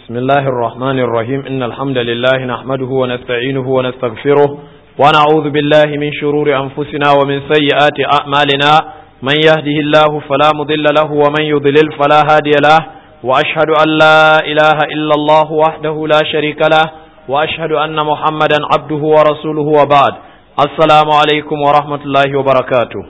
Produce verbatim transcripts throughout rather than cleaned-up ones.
بسم الله الرحمن الرحيم إن الحمد لله نحمده ونستعينه ونستغفره ونعوذ بالله من شرور أنفسنا ومن سيئات أعمالنا من يهده الله فلا مضل له ومن يضلل فلا هادي له وأشهد أن لا إله إلا الله وحده لا شريك له وأشهد أن محمدا عبده ورسوله وبعد السلام عليكم ورحمة الله وبركاته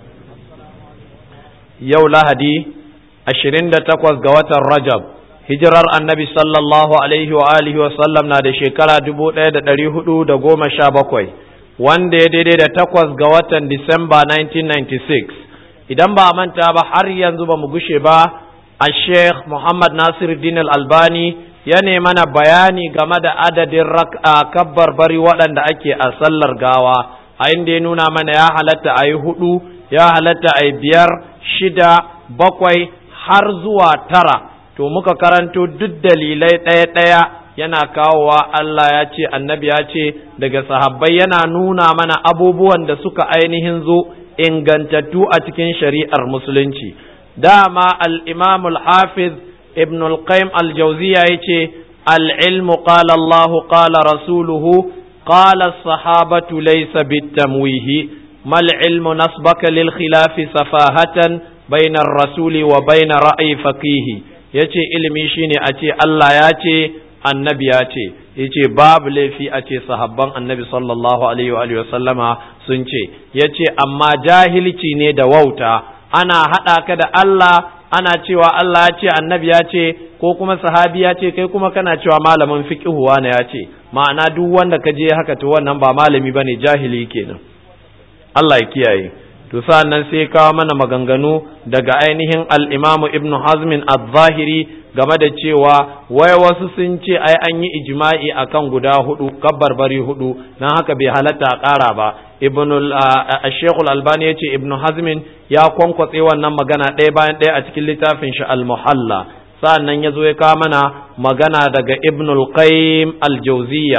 يوم لهدي ashirin da takwas ga watan Rajab hijirar annabi sallallahu alaihi wa alihi wa sallam na da shekara dubu ɗaya da ɗari hudu da goma sha bakwai wanda ya daidai da takwas ga watan Disamba nineteen ninety-six idan ba a manta ba har yanzu ba mu gushe ba a Sheikh Muhammad Nasiruddin Al-Albani ya ne mana bayani game da adadin rak'a kabbar bari waɗanda ake a sallar gawa a inda ya nuna mana ya halatta a yi hudu ya halatta a yi biyar shida bakwai har zuwa tara to muka karanto duk dalilai ɗaya-ɗaya yana kawowa Allah ya ce annabi ya ce daga sahabbai yana nuna mana abubuwan da suka ainihin zo ingantattu a cikin shari'ar musulunci dama al-imam al-hafiz ibn al-qayyim al-jawziyya yace al-ilmu qala Allah qala rasuluhu qala as-sahabatu laysa bit-tamwihi mal ilmu nasbaka lil khilafi safahatan bainar rasuli wa bainar ra'ayi faqihi yace ilimi shine a ce Allah ya ce annabi ya ce yace babu laifi a ce sahabban annabi sallallahu alaihi wa alihi wasallama sun ce yace amma jahilci ne da wauta ana hada ka da Allah ana cewa Allah ya ce annabi ya ce ko kuma sahabi ya ce kai kuma kana cewa malamin fiqhu wani ya ce ma'ana duk wanda ka je haka to wannan ba malami bane jahili kenan Allah ya kiyaye to sa'annan sai kawo mana maganganu daga ainihin al-Imam Ibn Hazm al-Zahiri game da cewa wai wasu sun ce ai an yi ijma'i akan guda hudu kabbarbari hudu dan haka bai halatta a ƙara ba Ibn al-Sheikh al-Albani yace Ibn Hazm ya kwankwatse wannan magana ɗaya bayan ɗaya a cikin littafin shi al-Muhalla sa'annan yazo ya kawo mana magana daga Ibn al-Qayyim al-Jawziyya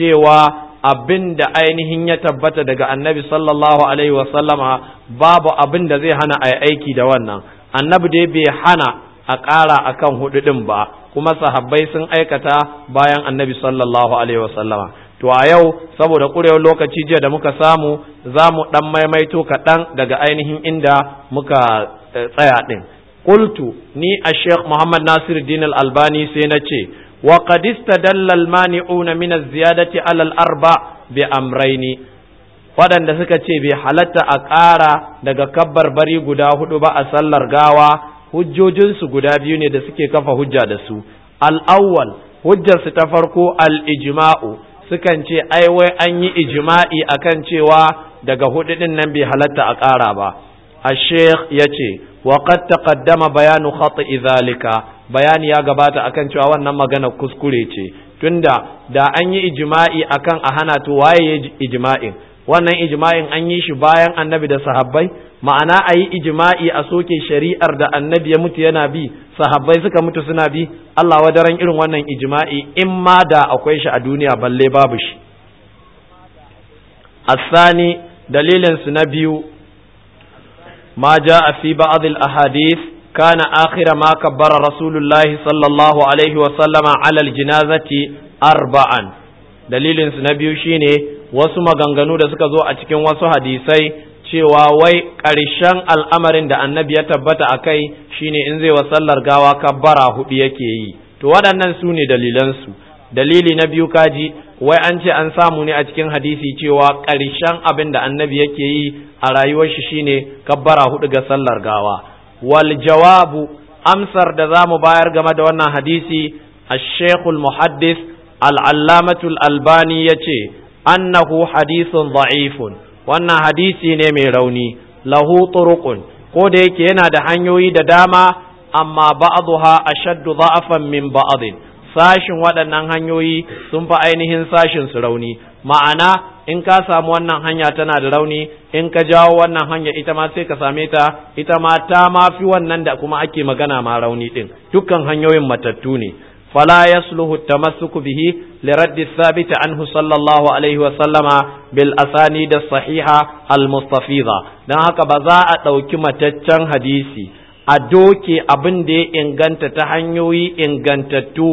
cewa abin da ainihin ya tabbata daga annabi sallallahu alaihi wasallama babu abin da zai hana a yi aiki da wannan annabi dai bai hana a ƙara akan hudu ɗin ba kuma sahabbai sun aikata bayan annabi sallallahu alaihi wasallama to a yau saboda ƙurewar lokaci jiya da muka samu za mu ɗan maimaito kaɗan daga ainihin inda muka tsaya ɗin qultu ni a sheikh muhammad nasiruddin al-albani sai na ce وقد استدل المانعون من الزيادة على الأربع بأمرين waɗanda suka ce bai halatta a ƙara daga kabbar bari guda hudu ba a sallar gawa hujjojinsu guda biyu ne da suke kafa hujja da su al'awwal hujjarsu ta farko al'ijima'u sukan ce ai wai an yi ijima'i akan cewa daga hudu ɗin nan bai halatta a ƙara ba a sheikh ya ce wa qad taqaddama bayanu khata'i zalika bayani ya gabata akan cewa wannan magana kuskure ce tunda da an yi ijma'i akan a hana to waye ya ijma'in wannan ijma'in an yi shi bayan annabi da sahabbai ma'ana a yi ijma'i a soke shari'ar da annabi ya mutu yana bi sahabbai suka mutu suna bi Allah wadaran irin wannan ijma'i in ma da akwai shi a duniya balle babu shi asani dalilin su na biyu ma ja'a fi ba'd al-ahadith كان آخر ما كبر رسول الله صلى الله عليه وسلم على الجنازة أربعا دليل سنبيو شيني wasu maganganu da suka zo a cikin wasu hadisai cewa wai ƙarshen al'amarin da annabi ya tabbata a kai shine in zai wa sallar gawa kabbara hudu yake yi to waɗannan su ne dalilansu dalili na biyu kaji wai an ce an samu ne a cikin hadisi cewa ƙarshen abin da annabi yake yi a rayuwar shi shine kabbara hudu ga sallar gawa wal jawabu amsar da za mu bayar game da wannan hadisi al-sheikhul muhaddis al-allamatul albani ya ce annahu hadisun da'ifun wannan hadisi ne mai rauni lahu turuqun ko da yake yana da hanyoyi da dama amma ba'dha ashaddu da'afan min ba'din sashin waɗannan hanyoyi sun fi ainihin sashin su rauni ma'ana in ka samu wannan hanya tana da rauni in ka jawo wannan hanya ita ma sai ka same ta ita ma ta ma fi wannan da kuma ake magana ma rauni din dukkan hanyoyin matattu ne fala yasluhu tamassuku bihi li raddi thabit anhu sallallahu alaihi wa sallama bil asanid as-sahiha al-mustafiza dan haka ba za a dauki mataccen hadisi a doke abin da ya inganta ta hanyoyi ingantattu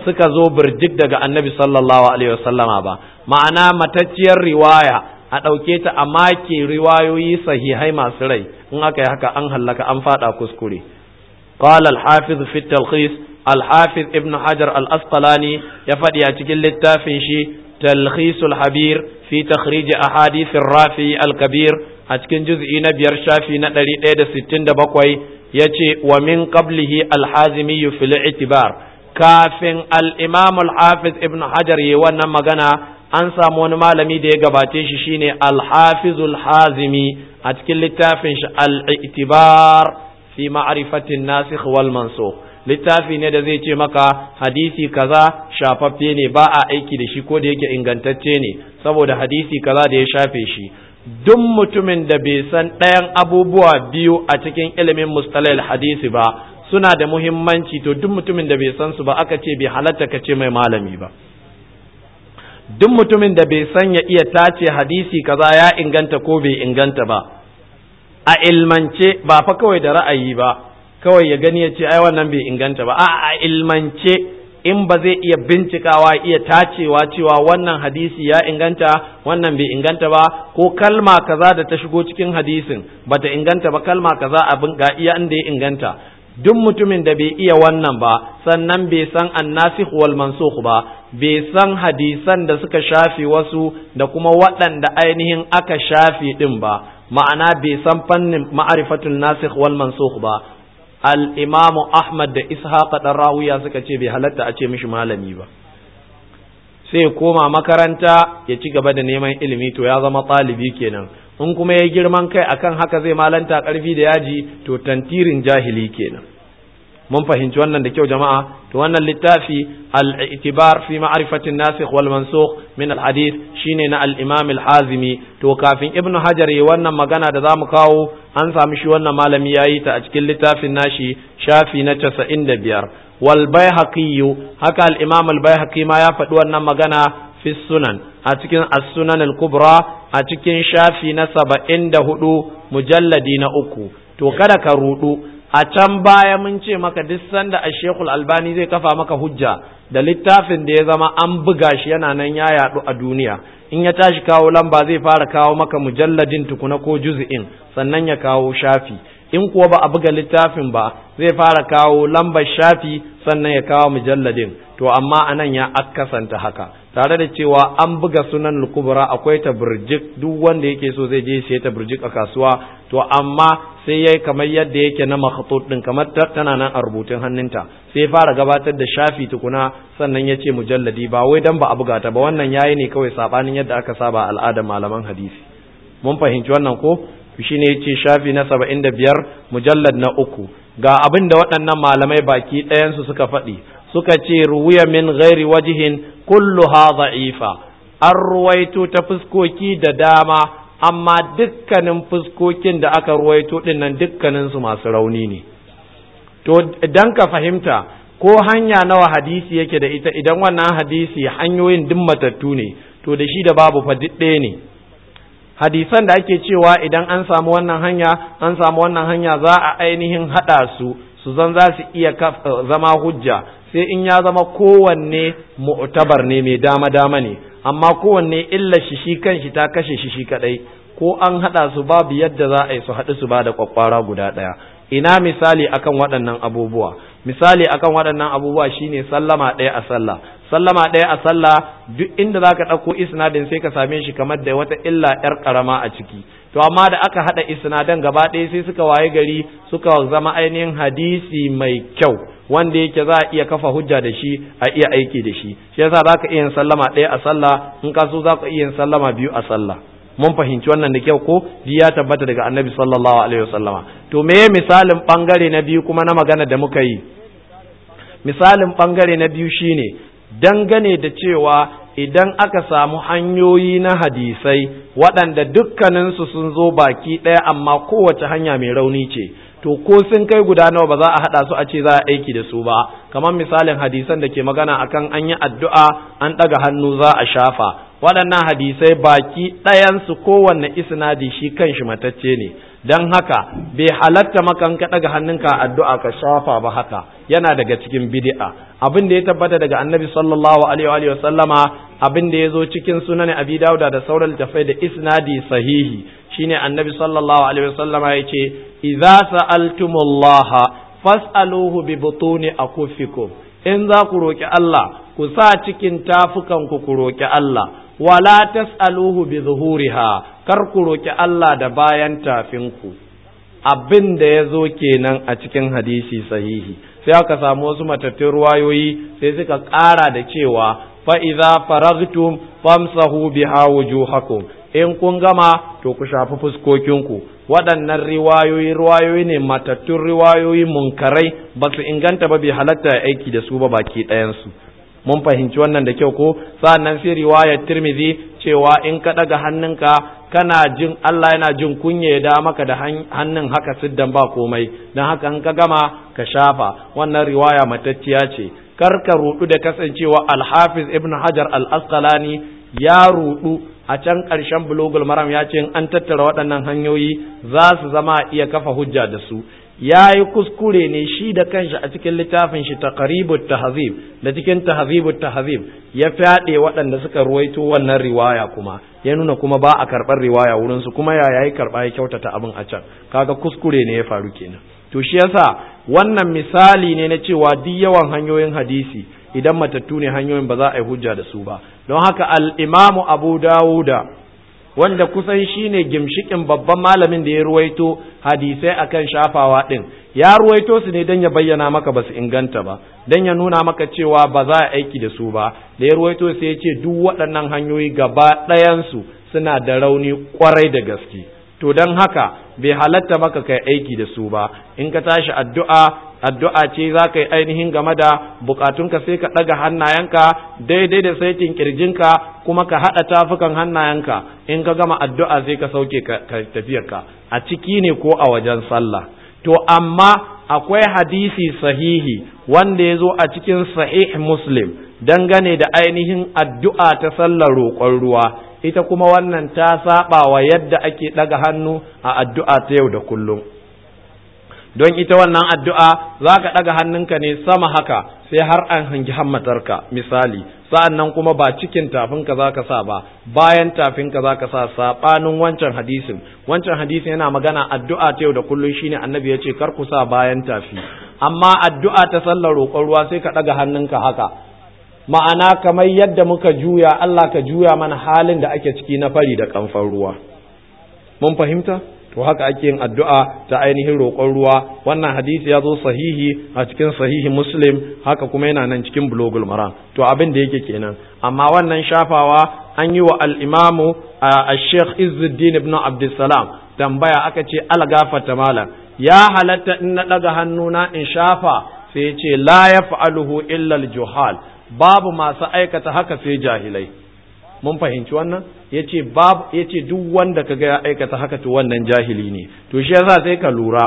suka zo birjik daga annabi sallallahu alaihi wasallama ba, ma'ana matacciyar riwaya a ɗauke ta a make riwayoyi sahihai masu rai, in aka yi haka an hallaka an fada kuskure. qala al-hafiz fi at-talkhis, al-hafiz ibn hajar al-asqalani ya faɗi a cikin littafin shi talkhis al-habir fi takhrij ahadith ar-rafi al-kabir a cikin juz'i na biyar shafi na ɗari ɗaya da sittin da bakwai yace wa min qablihi al-hazimi fi al-i'tibar, kafin al-imam al-hafiz ibn hajar yayi wannan magana an samu wani malami da ya gabace shi shine al-hafiz al-hazimi a cikin littafin shi al-i'tibar fi ma'rifati an-nasikh wal mansukh. Littafi ne da zai ce maka hadisi kaza shafaffe ne ba a aiki da shi ko da yake ingantacce ne saboda hadisi kaza da ya shafe shi. Duk mutumin da bai san ɗayan abubuwa biyu a cikin ilimin mustalahil hadisi ba suna da muhimmanci, to duk mutumin da bai san su ba aka ce bai halatta ka ce mai malami ba. Duk mutumin da bai san ya iya tace hadisi kaza ya inganta ko bai inganta ba a ilmance, ba fa kawai da ra'ayi ba, kawai ya gani ya ce ai wannan bai inganta ba, a a ilmance in ba zai iya bincikawa iya tacewa cewa wannan hadisi ya inganta wannan bai inganta ba, ko kalma kaza da ta shigo cikin hadisin bata inganta ba, kalma kaza abin ga iya inda ya inganta. Duk mutumin da bai iya wannan ba, sannan bai san annasikh wal mansukh ba, bai san hadisan da suka shafi wasu da kuma waɗanda ainihin aka shafi din ba, ma'ana bai san fannin ma'rifatul nasikh wal mansukh ba, al-imamu Ahmad da Ishaq dan Rawiya suka ce bai halatta a ce mishi malami ba, sai ya koma makaranta ya ci gaba da neman ilimi, to ya zama ɗalibi kenan. In kuma ya girman kai akan haka zai malanta ƙarfi da yaji, to tantirin jahili kenan. Mun fahimci wannan da kyau jama'a. To wannan littafi al-i'tibar fi ma'rifatin nasikh wal mansukh min al-hadith shine na al-imam al-hazimi. To kafin ibn hajar yi wannan magana da zamu kawo, an sami shi wannan malami yayi ta a cikin littafin nashi shafi na casa'in da biyar. Wal baihaqi, haka al-imam al-baihaqi ma ya faɗi wannan magana fi sunan a cikin as-sunan al-kubra a cikin shafi na saba'in da hudu mujalladi na uku. To kada ka rudu, a can baya mun ce maka duk sanda a Sheikhul Albani zai kafa maka hujja da littafin da ya zama an buga shi yana nan ya yadu a duniya, in ya tashi kawo lamba zai fara kawo maka mujalladin tukuna ko juz'in, sannan ya kawo shafi. In kuwa ba a buga littafin ba zai fara kawo lambar shafi sannan ya kawo mujalladin. To amma anan ya akkasanta haka, tare da cewa an buga sunan al-kubra akwai ta burjik, duk wanda yake so zai je sai ta burjik a kasuwa, to amma sai yayi kamar yadda yake na makhtut din, kamar tana nan a rubutun hannunta, sai fara gabatar da shafi tukuna sannan ya ce mujalladi, ba wai dan ba a buga ta ba, wannan yayi ne kawai sabanin yadda aka saba al'adar malaman hadisi. Mun fahimci wannan ko? Shine yace shafi na saba'in da biyar mujallad na uku. Ga abin da waɗannan malamai baki ɗayan su suka faɗi, suka ce ruwiya min ghairi wajihin kulluha dha'ifa, an ruwaito ta fuskoki da dama, amma dukkanin fuskokin da aka ruwaito din nan dukkanin su masu rauni ne. To dan ka fahimta ko hanya nawa hadisi yake da ita, idan wannan hadisi hanyoyin duk matattu ne, to da shi da babu fa duk ɗaya ne. Hadisan da ake cewa idan an samu wannan hanya an samu wannan hanya za a ainihin hada su su zan za su iya zama hujja, sai in ya zama kowanne mu'tabar ne, mai dama dama ne, amma kowanne illa shi shi kanshi ta kashe shi shi kadai, ko an hada su babu yadda za a yi su haɗu su ba da kwakwara guda ɗaya. Ina misali akan waɗannan abubuwa? Misali akan waɗannan abubuwa shine sallama ɗaya a sallah. Sallama ɗaya a sallah duk inda zaka ɗauko isnadin sai ka same shi kamar da wata illa ƴar ƙarama a ciki. To amma da aka haɗa isnadan gaba ɗaya sai suka waye gari suka zama ainihin hadisi mai kyau wanda yake za a iya kafa hujja da shi, a iya aiki da shi. Shi yasa zaka iya yin sallama ɗaya a sallah, in ka so zaka iya yin sallama biyu a sallah. Mun fahimci wannan da kyau ko? Ji ya tabbata daga Annabi sallallahu alaihi wasallama. To meye misalin bangare na biyu kuma na magana da muka yi? Misalin bangare na biyu shine dangane da cewa idan aka samu hanyoyi na hadisai waɗanda dukkaninsu sun zo baki ɗaya amma kowace hanya mai rauni ce, to ko sun kai guda nawa ba za a haɗa su a ce za a aiki da su ba, kamar misalin hadisan da ke magana akan an yi addu'a an ɗaga hannu za a shafa. Waɗannan hadisai baki ɗayansu kowanne isnadi shi kanshi matacce ne, dan haka bai halatta maka ka daga hannunka addu'a ka shafa ba haka yana daga cikin bid'a abin da ya tabbata daga annabi sallallahu alaihi wa sallama abin da yazo cikin sunan abi dauda da sauran tafai da isnadi sahihi shine annabi sallallahu alaihi wa sallama yace idza sa'altumullaha fas'aluhu bi butuni akufikum in za ku roki Allah ku sa cikin tafukan ku ku roki Allah wala tas'aluhu bi zuhuriha kar ku roki Allah da bayan tafinku abin da yazo kenan a cikin hadisi sahihi sai aka samu wasu matattun ruwayoyi sai suka ƙara da cewa fa idza faragtum famsahu biha wujuhakum in kun gama to ku shafi fuskokinku waɗannan riwayoyi riwayoyi ne matattun riwayoyi munkarai ba su inganta ba bai halatta aiki da su ba baki ɗayansu mun fahimci wannan da kyau ko sa'annan sai riwayar Tirmidhi cewa in ka daga hannunka kana jin Allah yana jin kunya ya da maka da hannun haka siddan ba komai dan haka in ka gama ka shafa wannan riwaya matacciya ce kar ka rudu da kasancewa Al-Hafiz Ibn Hajar Al-Asqalani ya rudu a can ƙarshen Bulugul Maram ya ce an tattara waɗannan hanyoyi za su zama iya kafa hujja da su ya yi kuskure ne shi da kanshi a cikin littafin shi taqribut tahzib da cikin tahzibut tahzib ya fyaɗe waɗanda suka ruwaito wannan riwaya kuma ya nuna kuma ba a karɓar riwaya wurin su kuma ya yayi karɓa ya kyautata abin a can kaga kuskure ne ya faru kenan to shi yasa wannan misali ne na cewa duk yawan hanyoyin hadisi idan matattu ne hanyoyin ba za a yi hujja da su ba don haka al-imamu Abu Dawuda wanda kusan shine gimshikin babban malamin da ya ruwaito hadisai akan shafawa din ya ruwaito su ne dan ya bayyana maka basu inganta ba dan ya nuna maka cewa ba za a aiki da su ba da ya ruwaito sai ya ce duk waɗannan hanyoyi gaba ɗayan su suna da rauni kwarai da gaske to dan haka bai halatta maka kai aiki da su ba in ka tashi addu'a addu'a ce za ka yi ainihin game da bukatunka sai ka ɗaga hannayenka daidai da saitin kirjinka kuma ka haɗa tafukan hannayenka in ka gama addu'a sai ka sauke ka tafiyarka a ciki ne ko a wajen sallah to amma akwai hadisi sahihi wanda ya zo a cikin sahih Muslim dangane da ainihin addu'a ta sallar roƙon ruwa ita kuma wannan ta saba wa yadda ake ɗaga hannu a addu'a ta yau da kullum don ita wannan addu'a za ka ɗaga hannunka ne sama haka sai har an hangi hammatarka misali sa'an nan kuma ba cikin tafinka za ka sa ba bayan tafinka za ka sa saɓanin wancan hadisin wancan hadisin yana magana addu'a ta yau da kullum shine annabi ya ce kar ku sa bayan tafi amma addu'a ta sallar roƙon ruwa sai ka ɗaga hannunka haka ma'ana kamar yadda muka juya Allah ka juya mana halin da ake ciki na fari da kamfan ruwa mun fahimta to haka ake yin addu'a ta ainihin roƙon ruwa wannan hadisi ya zo sahihi a cikin sahihi Muslim haka kuma yana nan cikin Bulugul Maram to abin da yake kenan amma wannan shafawa an yi wa al-Imamu al-Sheikh Izzuddin ibn Abdussalam tambaya aka ce algafata malam ya halatta in na daga hannuna in shafa sai ya ce la yaf'aluhu illa al-juhal babu masu aikata haka sai jahilai mun fahimci wannan yace babu yace duk wanda kaga ya aikata haka to wannan jahili ne to shi yasa sai ka lura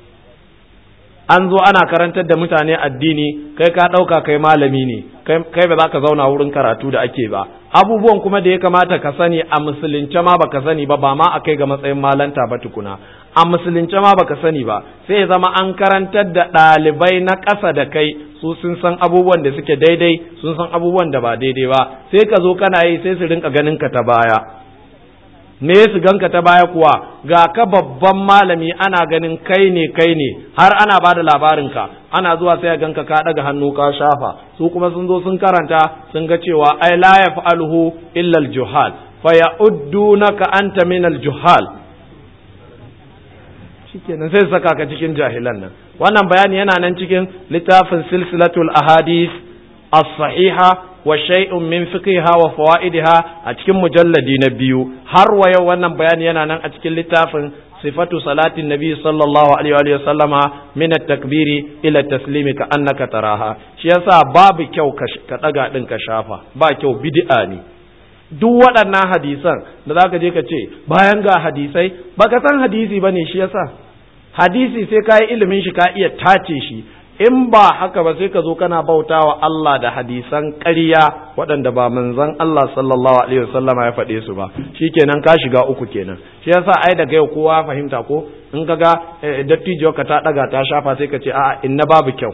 an zo ana karantar da mutane addini kai ka dauka kai malami ne kai kai ba za ka zauna wurin karatu da ake ba abubuwan kuma da ya kamata ka sani a musulunce ma baka sani ba ba ma akai ga matsayin malanta ba tukuna a musulunce ma baka sani ba sai ya zama an karantar da ɗalibai na ƙasa da kai su sun san abubuwan da suke daidai sun san abubuwan da ba daidai ba sai ka zo kana yi sai su rinka ganin ka ta baya me su ganka ta baya kuwa ga ka babban malami ana ganin kai ne kai ne har ana ba da labarinka ana zuwa sai a ganka ka daga hannu ka shafa su kuma sun zo sun karanta sun ga cewa ai la yaf'aluhu illa al-juhal fa ya'uddunaka anta min al-juhal shikenan sai saka ka cikin jahilan nan wannan bayani yana nan cikin littafin silsilatul ahadith as-sahiha wa shay'un min fiqhiha wa fawaidiha a cikin mujalladi na biyu har wa yau wannan bayani yana nan a cikin littafin sifatu salatin nabi sallallahu alaihi wa sallama min at-takbiri ila at-taslimi ka annaka taraha shi yasa babu kyau ka daga din ka shafa ba kyau bid'a ne duk waɗannan hadisan da zaka je ka ce bayan ga hadisai baka san hadisi bane shi yasa hadisi sai kai ilimin shi ka iya tace shi in ba haka ba sai ka zo kana bautawa Allah da hadisan ƙarya waɗanda ba manzon Allah sallallahu alaihi wasallam ya faɗe su ba shikenan ka shiga uku kenan shi yasa ai daga yau kowa fahimta ko in kaga dattijo ka ta daga ta shafa sai ka ce a'a inna babu kyau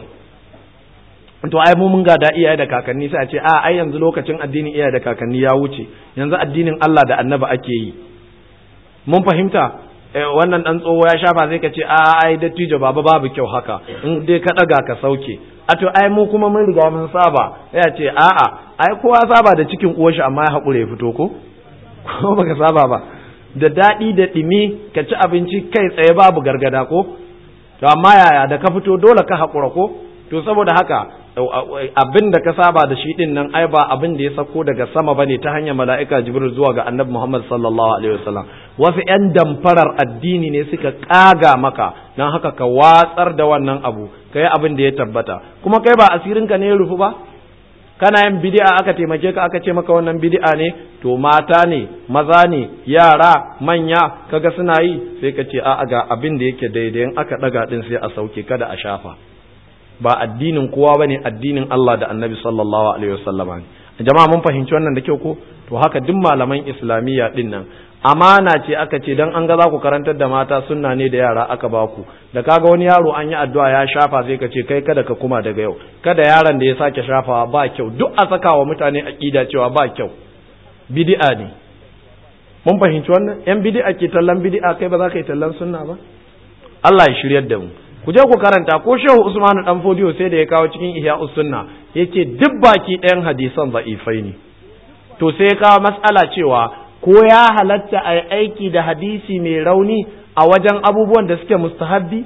to ai mu mun ga da iyaye da kakanni sai a ce a ai yanzu lokacin addinin iyaye da kakanni ya wuce yanzu addinin Allah da annabi ake yi mun fahimta wannan dan tsoho ya shafa sai ka ce a ai dattijo baba babu kyau haka in dai ka daga ka sauke a to ai mu kuma mun riga mun saba sai a ce a a ai kowa saba da cikin uwar shi amma ya hakure ya fito ko ko baka saba ba da dadi da dimi ka ci abinci kai tsaye babu gargada ko to amma yaya da ka fito dole ka hakura ko to saboda haka abin da ka saba da shi din nan ai ba abin da ya sako daga sama bane ta hanyar mala'ika jibril zuwa ga annabi Muhammad sallallahu alaihi wasallam wasu ƴan damfarar addini ne suka kaga maka dan haka ka watsar da wannan abu kai abin da ya tabbata kuma kai ba asirin ka ne ya rufu ba kana yin bid'a aka taimake ka aka ce maka wannan bid'a ne to mata ne maza ne yara manya kaga suna yi sai ka ce a'a ga abin da yake daidai in aka daga din sai a sauke kada a shafa ba addinin kowa bane addinin Allah da Annabi sallallahu alaihi wasallama ne jama'a mun fahimci wannan da kyau ko to haka duk malaman islamiyya din nan amana ce aka ce dan an ga za ku karantar da mata sunna ne da yara aka ba ku da kaga wani yaro an yi addu'a ya shafa sai ka ce kai kada ka kuma daga yau kada yaron da ya sake shafawa ba kyau duk a saka wa mutane aqida cewa ba kyau bid'a ne mun fahimci wannan yan bid'a ke tallan bid'a kai ba za ka yi tallan sunna ba Allah ya shiryar da mu ku je ku karanta ko Shehu Usmanu dan Fodiyo sai da ya kawo cikin Ihya'us Sunna yace duk baki ɗayan hadisan da'ifai ne to sai ya kawo mas'ala cewa ko ya halatta ai aiki da hadisi mai rauni a wajen abubuwan da suke mustahabbi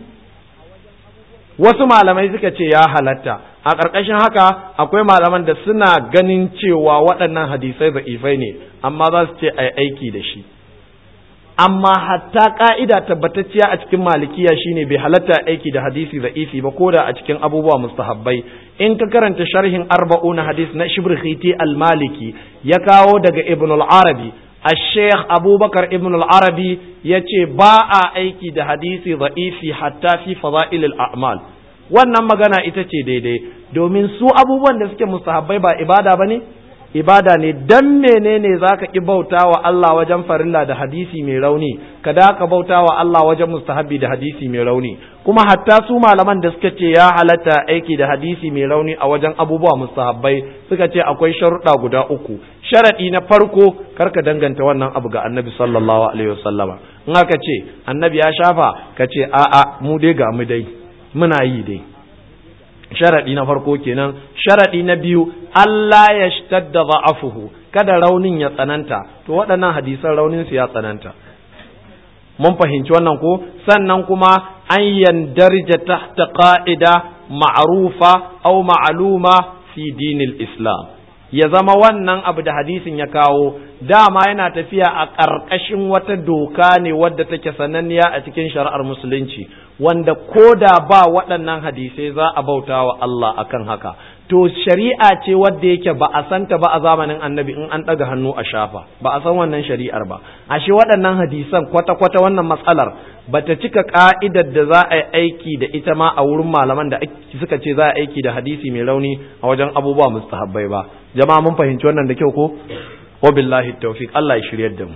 wasu malamai suka ce ya halatta a ƙarƙashin haka akwai malaman da suna ganin cewa waɗannan hadisai da'ifai ne amma za su ce ai aiki da shi amma hatta ka'ida tabbatacciya a cikin malikiya shine bai halatta aiki da hadisi da'ifi ba koda a cikin abubuwa mustahabbai in ka karanta sharhin arba'un hadis na shibr khiti al-maliki ya kawo daga ibn al-arabi al-sheikh abubakar ibn al-arabi yace ba a aiki da hadisi da'ifi hatta fi fada'il al-a'mal wannan magana ita ce daidai domin su abubuwan da suke mustahabbai ba ibada bane ibada ne dan menene zaka ki bautawa Allah wajen farilla da hadisi mai rauni kada ka bautawa Allah wajen mustahabi da hadisi mai rauni kuma hatta su malaman da suka ce ya halatta aiki da hadisi mai rauni a wajen abubuwa mustahabbai suka ce akwai sharuɗa guda uku sharadi na farko karka danganta wannan abu ga annabi sallallahu alaihi wasallama in aka ce annabi ya shafa ka ce a'a mu dai ga mu dai muna yi dai sharadi na farko kenan sharadi na biyu Allah ya shtadda da'afuhu kada raunin ya tsananta to waɗannan hadisan raunin su ya tsananta mun fahimci wannan ko sannan kuma an yandarja tahta qa'ida ma'rufa aw ma'luma fi dinil islam ya zama wannan abu da hadisin ya kawo dama yana tafiya a ƙarƙashin wata doka ne wadda take sananniya a cikin shari'ar musulunci wanda koda ba waɗannan hadisai za a bauta wa Allah akan haka to shari'a ce wadda yake ba a santa ba a zamanin annabi in an ɗaga hannu a shafa ba a san wannan shari'ar ba ashe waɗannan hadisan kwata-kwata wannan matsalar bata cika ka'idar da za a yi aiki da ita ma a wurin malaman da suka ce za a aiki da hadisi mai rauni a wajen abubuwa mustahabbai ba jama'a mun fahimci wannan da kyau ko wa billahi tawfiq Allah ya shiryar da mu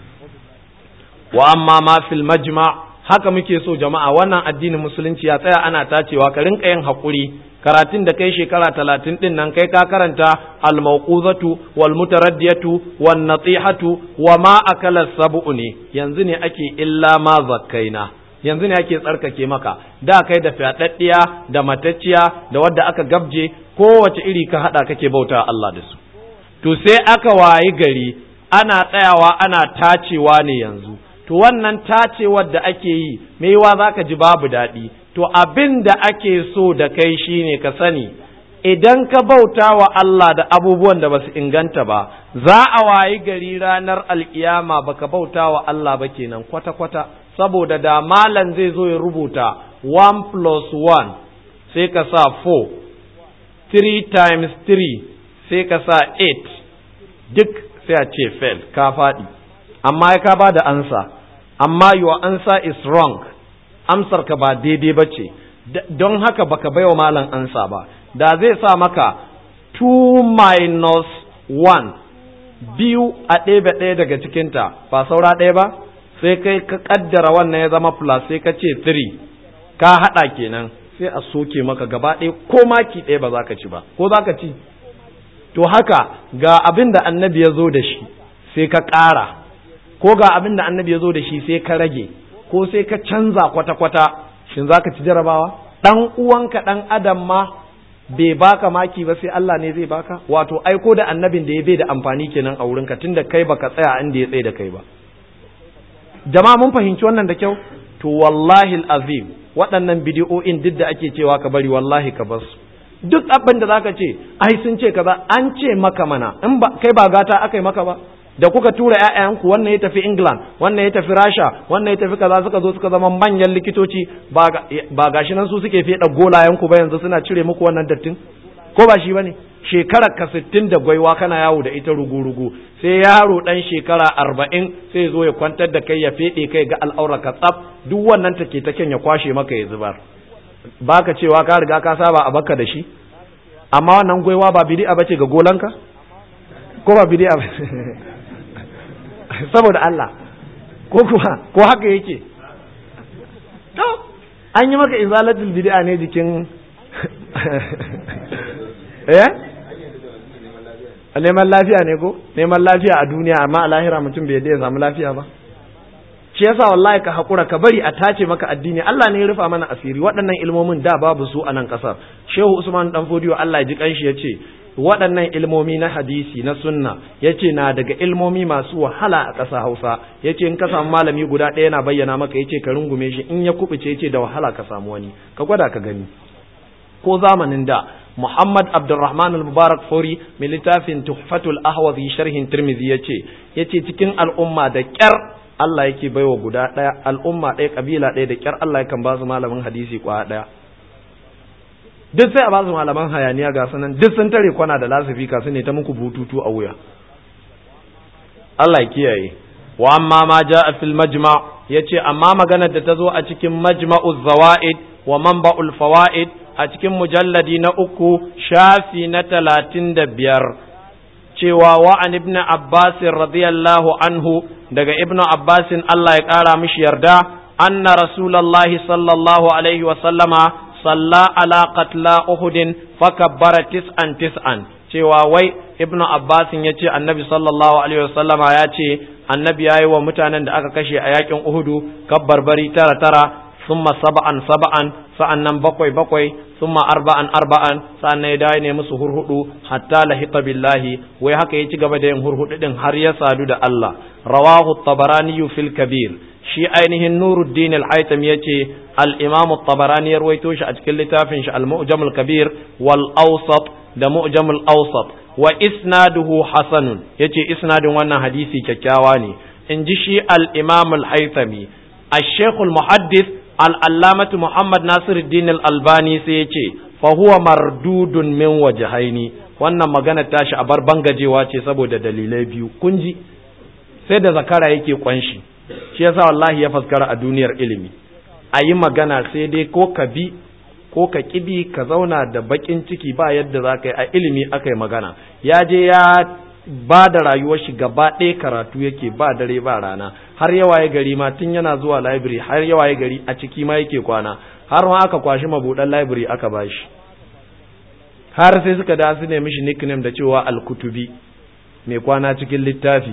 wa amma ma fil majma' haka muke so jama'a wannan addinin musulunci ya tsaya ana tacewa ka rinka yin hakuri karatun da kai shekara talatin din nan kai ka karanta al-mawquzatu wal mutaraddiyatu wan natihatu wa ma akala sab'u ne yanzu ne ake illa ma zakkaina yanzu ne ake tsarkake maka da kai da fadaddiya da matacciya da wadda aka gabje kowace iri ka hada kake bauta Allah da su to sai aka wayi gari ana tsayawa ana tacewa ne yanzu to wannan tacewar da ake yi maiwa zaka ji babu dadi to abin da ake so da kai shine ka sani idan ka bauta wa Allah da abubuwan da basu inganta ba za a wayi gari ranar alkiyama baka bauta wa Allah ba kenan kwata-kwata saboda da malan zai zo ya rubuta one plus one sai ka sa four three times three sai ka sa eight duk sai a ce fail ka faɗi amma ka ba da ansa amma your answer is wrong amsar ka ba daidai ba ce don haka baka baiwa malam ansa ba. Da zai sa maka two minus one, biyu a ɗebe ɗaya daga cikinta ba saura ɗaya ba, sai kai ka kaddara wannan ya zama plus sai ka ce three, ka haɗa kenan sai a soke maka gaba ɗaya ko maki ɗaya ba za ka ci ba, ko za ka ci? To haka ga abin da annabi ya zo da shi sai ka ƙara, ko ga abin da annabi ya zo da shi sai ka rage, ko sai ka canza kwata-kwata, shin za ka ci jarabawa? Ɗan uwanka ɗan adam ma bai baka maki ba sai Allah ne zai baka? Wato aiko da annabin da ya bai da amfani kenan a wurinka, tunda kai baka tsaya inda ya tsaye da kai ba. Jama'a mun fahimci wannan da kyau? To wallahi azim waɗannan bidiyo'in duk da ake cewa ka bari, wallahi ka bar su. Duk abin da zaka ce ai sun ce kaza, an ce maka mana, in ba kai ba gata aka yi maka ba, da kuka tura ƴaƴanku wannan ya tafi England, wannan ya tafi Rasha, wannan ya tafi kaza, suka zo suka zama manyan likitoci, ba ba gashi nan su suke feda golayen ku ba yanzu suna cire muku wannan dattin, ko ba shi bane? Shekarar ka sittin da gwaiwa kana yawo da ita rugu-rugu, sai yaro dan shekara arba'in sai zo ya kwantar da kai ya fede kai ga al'aura ka tsaf, duk wannan take taken ya kwashe maka ya zubar. Baka cewa ka riga ka saba a baka da shi, amma wannan gwaiwa ba bid'a bace ga golanka, ko ba bid'a ba? Saboda Allah, ko kuma ko haka yake? To an yi maka izalatul bid'a ne jikin eh neman lafiya ne ko neman lafiya a duniya, amma a lahira mutum bai yadda ya samu lafiya ba. Shi yasa wallahi ka hakura ka bari a tace maka addini. Allah ne ya rufa mana asiri, waɗannan ilmomin da babu su a nan ƙasar. Shehu Usman Dan Fodiyo Allah ya ji kanshi yace waɗannan ilmomi na hadisi na sunna yace na daga ilmomi masu wahala a ƙasa Hausa. Yace in ka samu malami guda ɗaya yana bayyana maka yace ka rungume shi, in ya kubuce yace da wahala ka samu wani. Ka gwada ka gani. Ko zamanin da Muhammad Abdurrahman al-Mubarak Fori mai littafin Tuhfatul Ahwazi sharhin Tirmidhi yace yace cikin al'umma da ƙyar Allah yake baiwa guda ɗaya, al'umma ɗaya, kabila ɗaya, da ƙyar Allah yakan ba su malamin hadisi kwa ɗaya. Duk sai a ba su malaman hayaniya ga sanan, duk sun tare kwana da lasifika su ne ta muku bututu a wuya. Allah ya kiyaye. Wa amma ma ja'a fil majma' yace amma maganar da ta zo a cikin Majma'uz Zawaid wa Manba'ul Fawaid a cikin mujalladi na uku shafi na talatin da biyar, cewa wa an ibn Abbas radiyallahu anhu, daga ibn Abbas Allah ya ƙara mishi yarda, anna rasulullahi sallallahu alaihi wa sallama salla ala qatla uhudin fakabbara tis'an tis'an, cewa wai ibn Abbas ya ce annabi sallallahu alaihi wa sallama ya ce annabi yayi wa mutanen da aka kashe a yakin Uhudu kabbarbari tara tara, summa sab'an sab'an, sa'annan bakwai bakwai, summa arba'an arba'an, sa'annan ya dawo ne musu hurhudu hatta lahiqa billahi, wai haka ya ci gaba da yin hurhudu din har ya sadu da Allah. Rawahu at-Tabarani fil Kabir, shi ainihin Nuruddin al-Haythami yace al-Imam at-Tabarani ya rawaito shi a cikin littafin shi al-Mu'jam al-Kabir wal Awsat da Mu'jam al-Awsat, wa isnaduhu hasanun, yace isnadin wannan hadisi kyakkyawa ne. In ji shi al-Imam al-Haythami. Al-Sheikh al-Muhaddith al'allamatu Muhammad Nasiruddin al'albani sai ya ce, fahuwa mardudun min wajahaini, wannan magana tashi a bar bangajewa ce saboda dalilai biyu. Kunji, sai da zakara yake kwanshi, shi yasa wallahi ya faskara a duniyar ilimi. A yi magana sai dai ko ka bi, ko ka kibi, ka zauna da bakin ciki ba yadda za ka yi, a ilimi aka yi magana. Ya je ya ba da rayuwar shi gaba ɗaya karatu yake ba dare ba rana, har yawa ya gari ma tun yana zuwa library, har yawa ya gari a ciki ma yake kwana, har ma aka kwashi mabuɗan library aka bashi, har sai suka da su ne mishi nickname da cewa al-kutubi, mai kwana cikin littafi,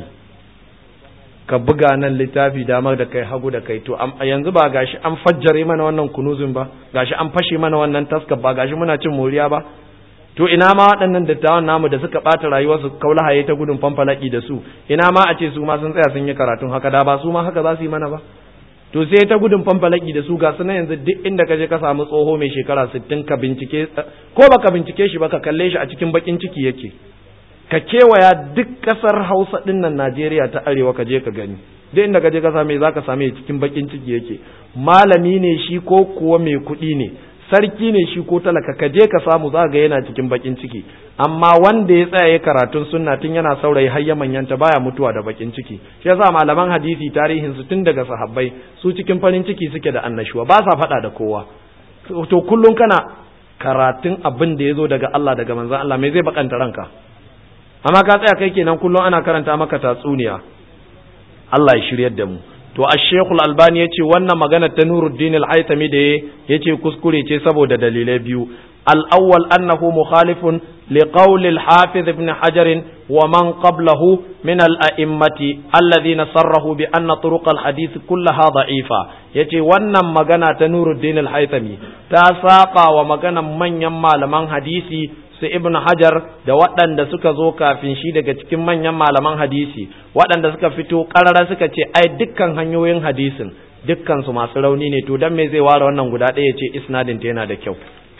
ka buga nan littafi damar da kai hagu da kai. To yanzu ba gashi an fajjare mana wannan kunuzin ba, gashi an fashe mana wannan taskar ba, gashi muna cin moriya ba. To ina ma waɗannan dattawan namu da suka ɓata rayuwarsu kaulahaye ta gudun fanfalaki da su, ina ma a ce su ma sun tsaya sun yi karatun haka, da ba su ma haka za su yi mana ba. To sai ta gudun fanfalaki da su ga su na yanzu duk inda ka je ka samu tsoho mai shekara sittin ka bincike, ko baka bincike shi ba ka kalle shi a cikin bakin ciki yake. Ka kewaya duk ƙasar Hausa ɗin nan Najeriya ta arewa ka je ka gani, duk inda ka je ka same za ka same cikin bakin ciki yake. Malami ne shi ko kuwa mai kuɗi ne, sarki ne shi ko talaka, ka je ka samu za ga yana cikin bakin ciki. Amma wanda ya tsaya ya karatun sunna tun yana saurayi har ya manyanta baya mutuwa da bakin ciki. Shi yasa malaman hadisi tarihin su tun daga sahabbai su cikin farin ciki suke da annashuwa, ba sa faɗa da kowa. to kullun kana karatun abin da yazo daga Allah daga manzon Allah me zai bakanta ranka amma ka tsaya kai kenan kullun ana karanta maka tatsuniya Allah ya shiryar da mu to ash-Sheikh al-Albani yace wannan magana ta Nuruddin al-Haythami da yace kuskure ce saboda dalilai biyu al-awwal annahu mukhalifun liqawl al-Hafiz ibn Hajar wa man qablahu min al-a'immati alladhina sarrahu bi anna turuq al-hadith kullaha da'ifa yace wannan magana ta Nuruddin al-Haythami ta saba wa maganan manyan malaman hadisi su ibn Hajar da waɗanda suka zo kafin shi daga cikin manyan malaman hadisi waɗanda suka fito ƙarara suka ce ai dukkan hanyoyin hadisin dukkan su masu rauni ne to dan me zai ware wannan guda ɗaya ce isnadin ta yana da kyau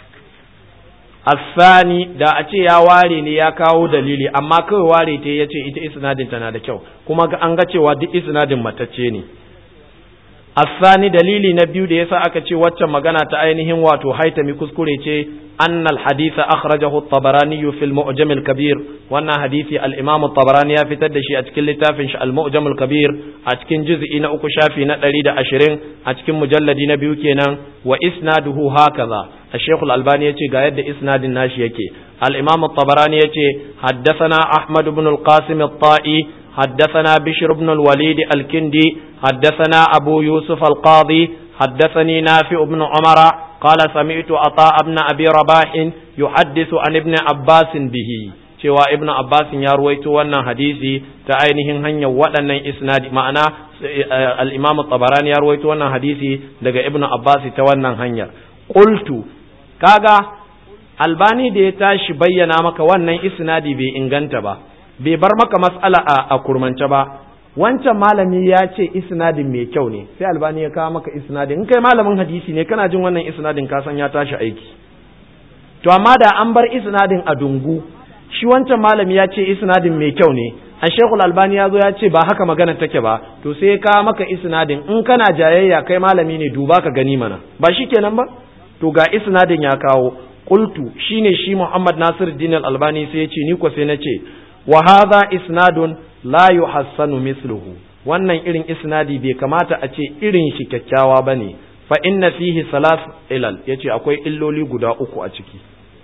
asani da a ce ya ware ne ya kawo dalili amma kawai ware ta yace ita isnadin ta na da kyau kuma an ga cewa duk isnadin matacce ne asani dalili na biyu da yasa aka ce waccan magana ta ainihin wato Haythami kuskure ce أن الحديث أخرجه الطبراني في المعجم الكبير وأن حديث الإمام الطبراني في تدشي أتكن لتافنش المعجم الكبير أتكن جزء نأكو شافي نتريد أشرين أتكن مجلد نبيوكينا وإسناده هكذا الشيخ الألباني يتي قايد إسناد الناش يكي الإمام الطبراني يتي حدثنا أحمد بن القاسم الطائي حدثنا بشر بن الوليد الكندي حدثنا أبو يوسف القاضي حدثني نافع بن عمر قال سمعت عطاء بن أبي رباح يحدث عن ابن عباس به cewa ibn Abbas ya ruwaito wannan hadisi ta ainihin hanyar waɗannan isnadi ma'ana al-Imam Tabarani ya ruwaito wannan hadisi daga ibn Abbas ta wannan hanyar qultu kaga Albani da ya tashi bayyana maka wannan isnadi bai inganta ba bai bar maka mas'ala a kurmance ba wancan malami ya ce isnadin mai kyau ne sai Albani ya kawo maka isnadin in kai malamin hadisi ne kana jin wannan isnadin ka san ya tashi aiki to amma da an bar isnadin a dungu shi wancan malami ya ce isnadin mai kyau ne a Sheikhul Albani ya zo ya ce ba haka magana take ba to sai ya kawo maka isnadin in kana jayayya kai malami ne duba ka gani mana ba shi kenan ba to ga isnadin ya kawo qultu shine shi Muhammad Nasiruddin Al-Albani sai ya ce ni ko sai na ce wa hadha isnadun la yuhassanu misluhu wannan irin isnadi bai kamata a ce irin shi kyakkyawa bane fa inna fihi salas ilal yace akwai illoli guda uku a ciki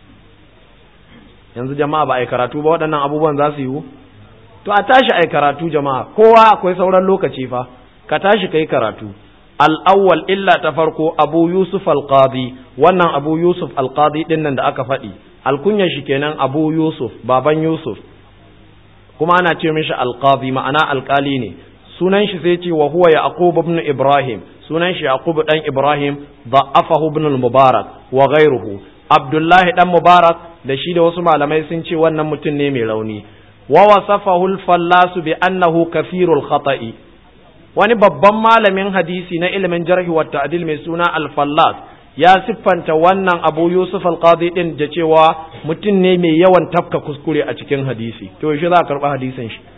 yanzu jama'a ba ai karatu ba waɗannan abubuwan za su yi to a tashi ai karatu jama'a kowa akwai sauran lokaci fa ka tashi kai karatu al-awwal illa ta farko Abu Yusuf al-Qadi wannan Abu Yusuf al-Qadi din nan da aka faɗi alkunyar shi kenan Abu Yusuf baban Yusuf kuma ana ce mishi alqadi ma'ana alkali ne sunan shi sai ce wa huwa yaqub ibn ibrahim sunan shi yaqub dan ibrahim da'afahu ibn al-mubarak wa ghayruhu abdullahi dan mubarak da shi da wasu malamai sun ce wannan mutum ne mai rauni wa wasafahu al-fallas bi annahu kathirul khata'i wani babban malamin hadisi na ilimin jarh wa ta'dil mai suna al-fallas ya siffanta wannan Abu Yusuf al-Qadi din da cewa mutum ne mai yawan tafka kuskure a cikin hadisi to shi za a karba hadisin shi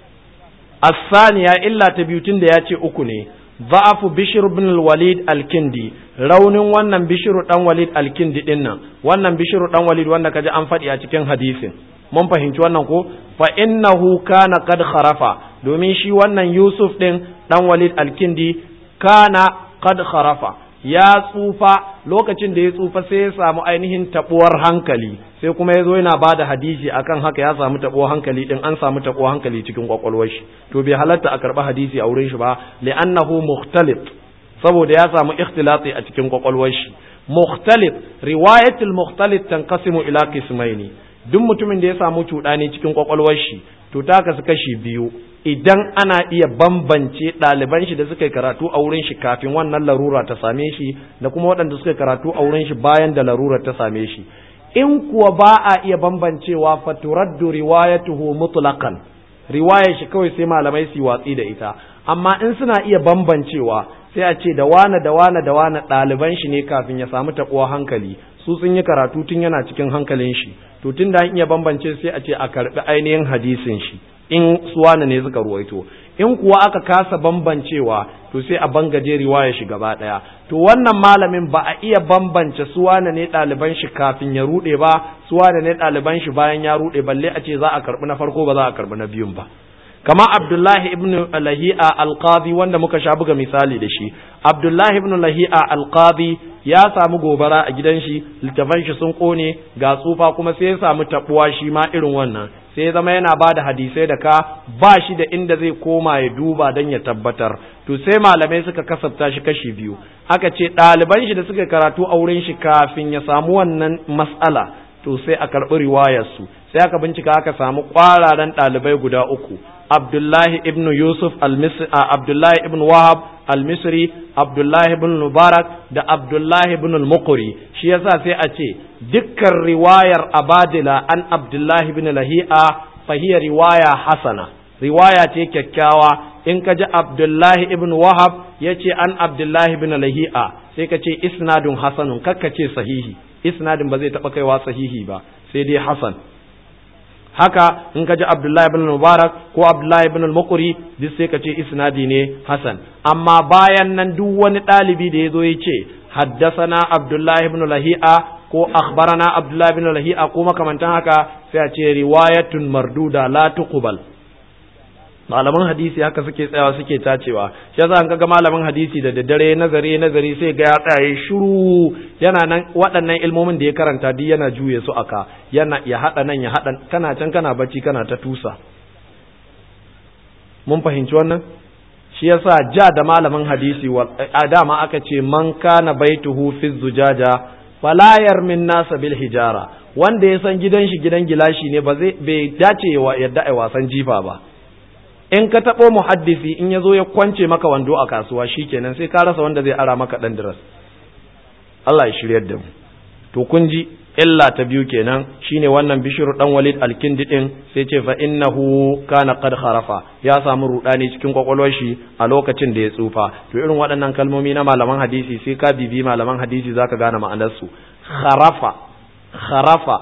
as-saniya illa ta biyu tun da ya ce uku ne dha'afu Bishr ibn al-Walid al-Kindi raunin wannan Bishr dan Walid al-Kindi din nan wannan Bishr dan Walid wanda kaji an faɗi a cikin hadisin mun fahimci wannan ko fa innahu kana qad kharafa domin shi wannan Yusuf din dan Walid al-Kindi kana qad kharafa ya tsufa lokacin da ya tsufa sai ya samu ainihin tabuwar hankali sai kuma ya zo yana ba da hadisi akan haka ya samu tabuwar hankali din an samu tabuwar hankali cikin kwakwalwar shi to bai halatta a karba hadisi a wurin shi ba li'annahu mukhtalif saboda ya samu ikhtilati a cikin kwakwalwar shi mukhtalif riwayatul mukhtalif tanqasimu ila qismaini duk mutumin da ya samu cuɗani cikin kwakwalwar shi to ta kasu kashi biyu idan ana iya bambance ɗaliban shi da suka yi karatu a wurin shi kafin wannan larura ta same shi da kuma waɗanda suka yi karatu a wurin shi bayan da larura ta same shi in kuwa ba a iya bambancewa fa turaddu riwayatuhu mutlaqan riwayar shi kawai sai malamai su watsi da ita amma in suna iya bambancewa sai a ce da wane da wane da wane ɗaliban shi ne kafin ya samu taɓuwa hankali su sun yi karatu tun yana cikin hankalin shi to tun da an iya bambance sai a ce a karɓi ainihin hadisin shi in suwana ne suka ruwaito in kuwa aka kasa bambancewa to sai a bangaje riwaya shi gaba daya to wannan malamin ba a iya bambance suwana ne ɗaliban shi kafin ya rude ba suwana ne ɗaliban shi bayan ya rude balle a ce za a karbi na farko ba za a karbi na biyun ba kama Abdullahi ibn Lahi'a al-Qadi wanda muka sha buga misali da shi Abdullahi ibn Lahi'a al-Qadi ya samu gobara a gidan shi, littafan shi sun kone ga tsufa kuma sai ya samu tabuwa shi ma irin wannan, sai ya zama yana ba da hadisai da ka ba shi da inda zai koma ya duba don ya tabbatar. To sai malamai suka kasafta shi kashi biyu, aka ce ɗaliban shi da suka karatu a wurin shi kafin ya samu wannan mas'ala to sai a karɓi riwayarsu, sai aka bincika aka samu ƙwararen ɗalibai guda uku, Abdullahi ibn Yusuf al-Misri, Abdullahi ibn Wahab al-Misri, Abdullahi ibn Mubarak da Abdullahi ibn al-Muqri. Shi yasa sai a ce dukkan riwayar Abadila an Abdullahi ibn Lahi'a fa hiya riwaya hasana, riwaya ce kyakkyawa. In ka ji Abdullahi ibn Wahab yace an Abdullahi ibn Lahi'a sai ka ce isnadun hasanun, kakka ce sahihi, isnadin ba zai taɓa kaiwa sahihi ba sai dai hasan. Haka in ka ji Abdullahi ibn Mubarak ko Abdullahi ibn al-Muqri duk sai ka ce isnadi ne hasan. Amma bayan nan duk wani ɗalibi da ya zo ya ce haddasana Abdullahi ibn Lahi'a ko akhbarana Abdullahi ibn Lahi'a ko makamantan haka sai a ce riwayatun marduda la tuqbal. Malaman hadisi haka suke tsayawa suke tacewa. shi yasa an kaga malamin hadisi da daddare nazari nazari sai ga ya tsaye shiru yana nan waɗannan ilmomin da ya karanta duk yana juye su aka, yana ya hada nan ya hada, kana can kana bacci kana ta tusa. Mun fahimci wannan? Shi yasa ja da malamin hadisi a dama aka ce man kana baituhu fi zujaja fala yarmin nasa bil hijara, wanda ya san gidan shi gidan gilashi ne ba zai bai dace wa yadda ai wasan jifa ba. In ka taɓo muhaddisi in ya zo ya kwance maka wando a kasuwa shi kenan sai ka rasa wanda zai ara maka ɗan diras. Allah ya shiryar da mu. To kun ji illa ta biyu kenan shine wannan Bishr dan Walid al-Kindi din sai ce fa innahu kana qad kharafa, ya samu rudani cikin kwakwalwar shi a lokacin da ya tsufa. To irin waɗannan kalmomi na malaman hadisi sai ka bibi malaman hadisi zaka gane ma'anar su. Kharafa kharafa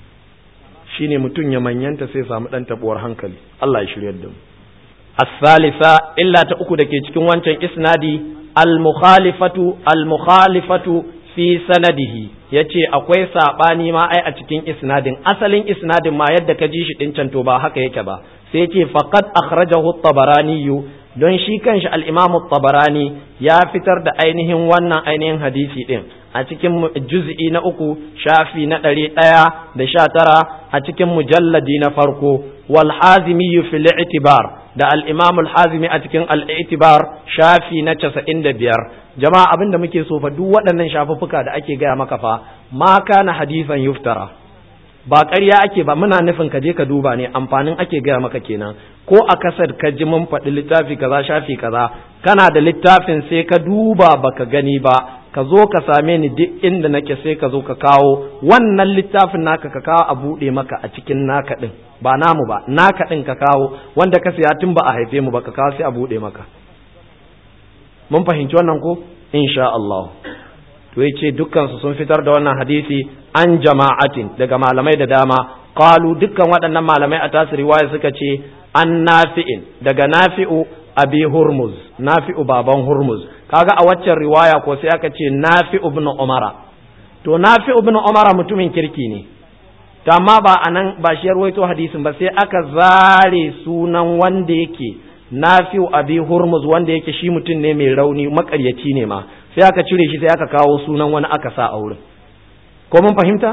shine mutum ya manyanta sai samu dan tabuwar hankali. Allah ya shiryar da mu. الثالثة إلا تأكد كيتكون وانشان إسنادي المخالفة المخالفة في سنده yace akwai sabani ma ai a cikin isnadin, asalin isnadin ma yadda ka ji shi din can to ba haka yake ba. Sai yace faqad akhrajahu at-Tabarani, don shi kanshi al-Imam at-Tabarani ya fitar da ainihin wannan ainihin hadisi din a cikin juz'i na uku shafi na ɗari ɗaya da sha tara a cikin mujalladi na farko, wal Hazimi fil i'tibar da al-Imam al-Hazimi a cikin al-i'tibar shafi na casa'in da biyar. Jama'a abinda muke so fa duk waɗannan shafuffuka da ake gaya maka fa ma kana hadisan yuftara, ba ƙarya ake ba, muna nufin ka je ka duba ne, amfanin ake gaya maka kenan. Ko a kasar ka ji mun faɗi littafi kaza shafi kaza, kana da littafin sai ka duba baka gani ba, ka zo ka same ni duk inda nake sai ka zo ka kawo wannan littafin naka ka kawo a buɗe maka a cikin naka ɗin, ba namu ba, naka ɗin ka kawo wanda ka siya tun ba a haife mu ba, ka kawo sai a buɗe maka. Mun fahimci wannan ko? Insha Allah. To yace dukkan su sun fitar da wannan hadisi an jama'atin daga malamai da dama, qalu dukkan waɗannan malamai a tasu riwaya suka ce an Nafi'in daga Nafi'u abi Hurmuz, Nafi'u baban Hurmuz. Kaga a waccan riwaya ko sai aka ce Nafi'u ibn Umara. To Nafi'u ibn Umara mutumin kirki ne, to amma ba anan ba shi yarwaito hadisin ba, sai aka zare sunan wanda yake Nafi'u abi Hurmuz wanda yake shi mutum ne mai rauni, makaryaci ne ma, sai aka cire shi sai aka kawo sunan wani aka sa a wurin. Ko mun fahimta?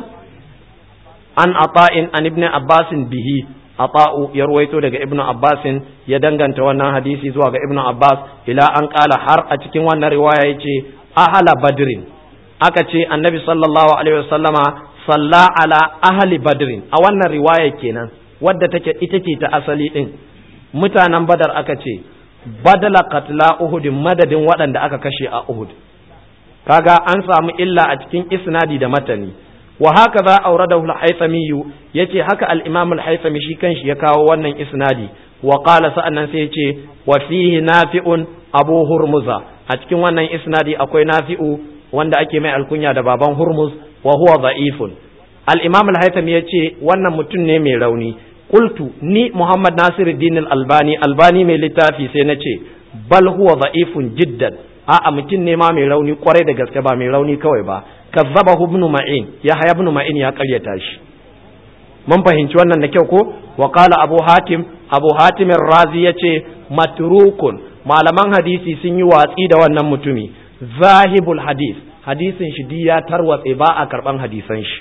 An Ata'in an Ibn Abbasin bihi, Ata'u ya ruwaito daga Ibn Abbasin ya danganta wannan hadisi zuwa ga Ibn Abbas, ila an kala har a cikin wannan riwaya yace ahala badrin, aka ce annabi sallallahu alaihi wasallama salla ala ahli badrin, a wannan riwaya kenan wadda take ita ce ta asali din. Mutanen Badar aka ce badala qatla Uhud, madadin waɗanda aka kashe a Uhud. Kaga an samu illa a cikin isnadi da matani. Wa hakaza awradahu al-Haythami, yace haka al-Imam al-Haythami shi kanshi ya kawo wannan isnadi. Wa qala sa'annan sai yace wa fihi Nafi'un Abu Hurmuza, a cikin wannan isnadi akwai Nafi'u wanda ake mai alkunya da baban Hurmuz, wa huwa da'ifun. Al-Imam al-Haythami yace wannan mutum ne mai rauni. Qultu ni Muhammad Nasiruddin al-Albani, Albani mai littafi sai nace bal huwa da'ifun jiddan, a'a mutum ne ma mai rauni kwarai da gaske, ba mai rauni kawai ba. Kazzabahu ibn Ma'in, Yahya ibn Ma'in ya karyata shi. Mun fahimci wannan da kyau ko? Wa qala Abu Hatim, Abu Hatim ar-Razi yace matrukun, malaman hadisi sun yi watsi da wannan mutumi. Zahibul hadis, hadisin shi di ya tarwatse ba a karban hadisan shi.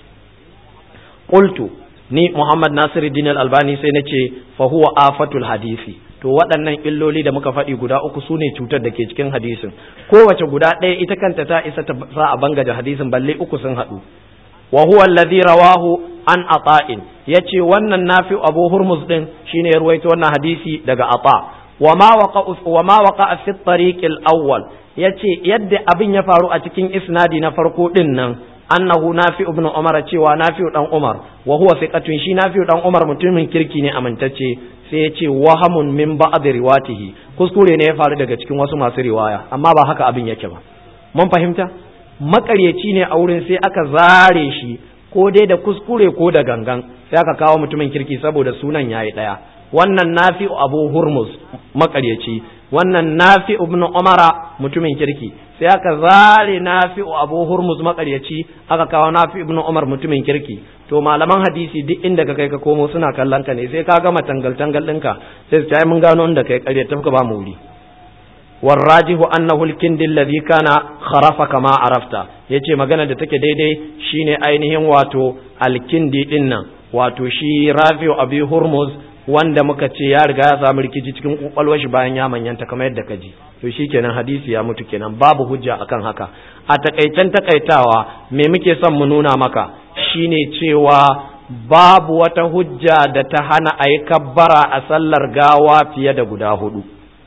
Qultu ni Muhammad Nasiruddin Al-Albani sai nace fa huwa afatul hadisi, to waɗannan illoli da muka faɗi guda uku sune cutar da ke cikin hadisin, kowace guda ɗaya ita kanta ta isa ta sa a bangaje hadisin balle uku sun haɗu. Wa huwa alladhi rawahu an ata'in, yace wannan Nafi Abu Hurmuz din shine ya ruwaito wannan hadisi daga Ata. wa ma waqa wa ma waqa fi at-tariq al-awwal, yace yadda abin ya faru a cikin isnadi na farko din nan, annahu Nafi ibn Umar, cewa Nafi dan Umar, wa huwa thiqatun, shi Nafi dan Umar mutumin kirki ne amintacce, sai yace wahamun min ba'd riwatihi, kuskure ne ya faru daga cikin wasu masu riwaya, amma ba haka abin yake ba. Mun fahimta? Makaryaci ne a wurin sai aka zare shi ko dai da kuskure ko da gangan, sai aka kawo mutumin kirki saboda sunan yayi daya. Wannan Nafi Abu Hurmuz makaryaci, wannan Nafi ibn Umara mutumin kirki, sai aka zare Nafi Abu Hurmuz makaryaci aka kawo Nafi ibn Umar mutumin kirki. To malaman hadisi duk inda ka kai ka komo suna kallon ka ne, sai ka gama tangal tangal ɗinka sai su ce mun gano inda kai ƙarya tafka ba mu wuri. Warrajihu annahu al-kindi alladhi kana kharafa kama arafta, yace magana da take daidai shine ainihin wato al-kindi din nan, wato shi Rafi'u Abi Hurmuz wanda muka ce ya riga ya samu rikici cikin kokwalwar shi bayan ya manyanta kamar yadda kaji. To shikenan hadisi ya mutu kenan, babu hujja akan haka. A takaicen takaitawa me muke son mu nuna maka shine cewa babu wata hujja da ta hana ayi kabbara a sallar gawa fiye da guda hudu.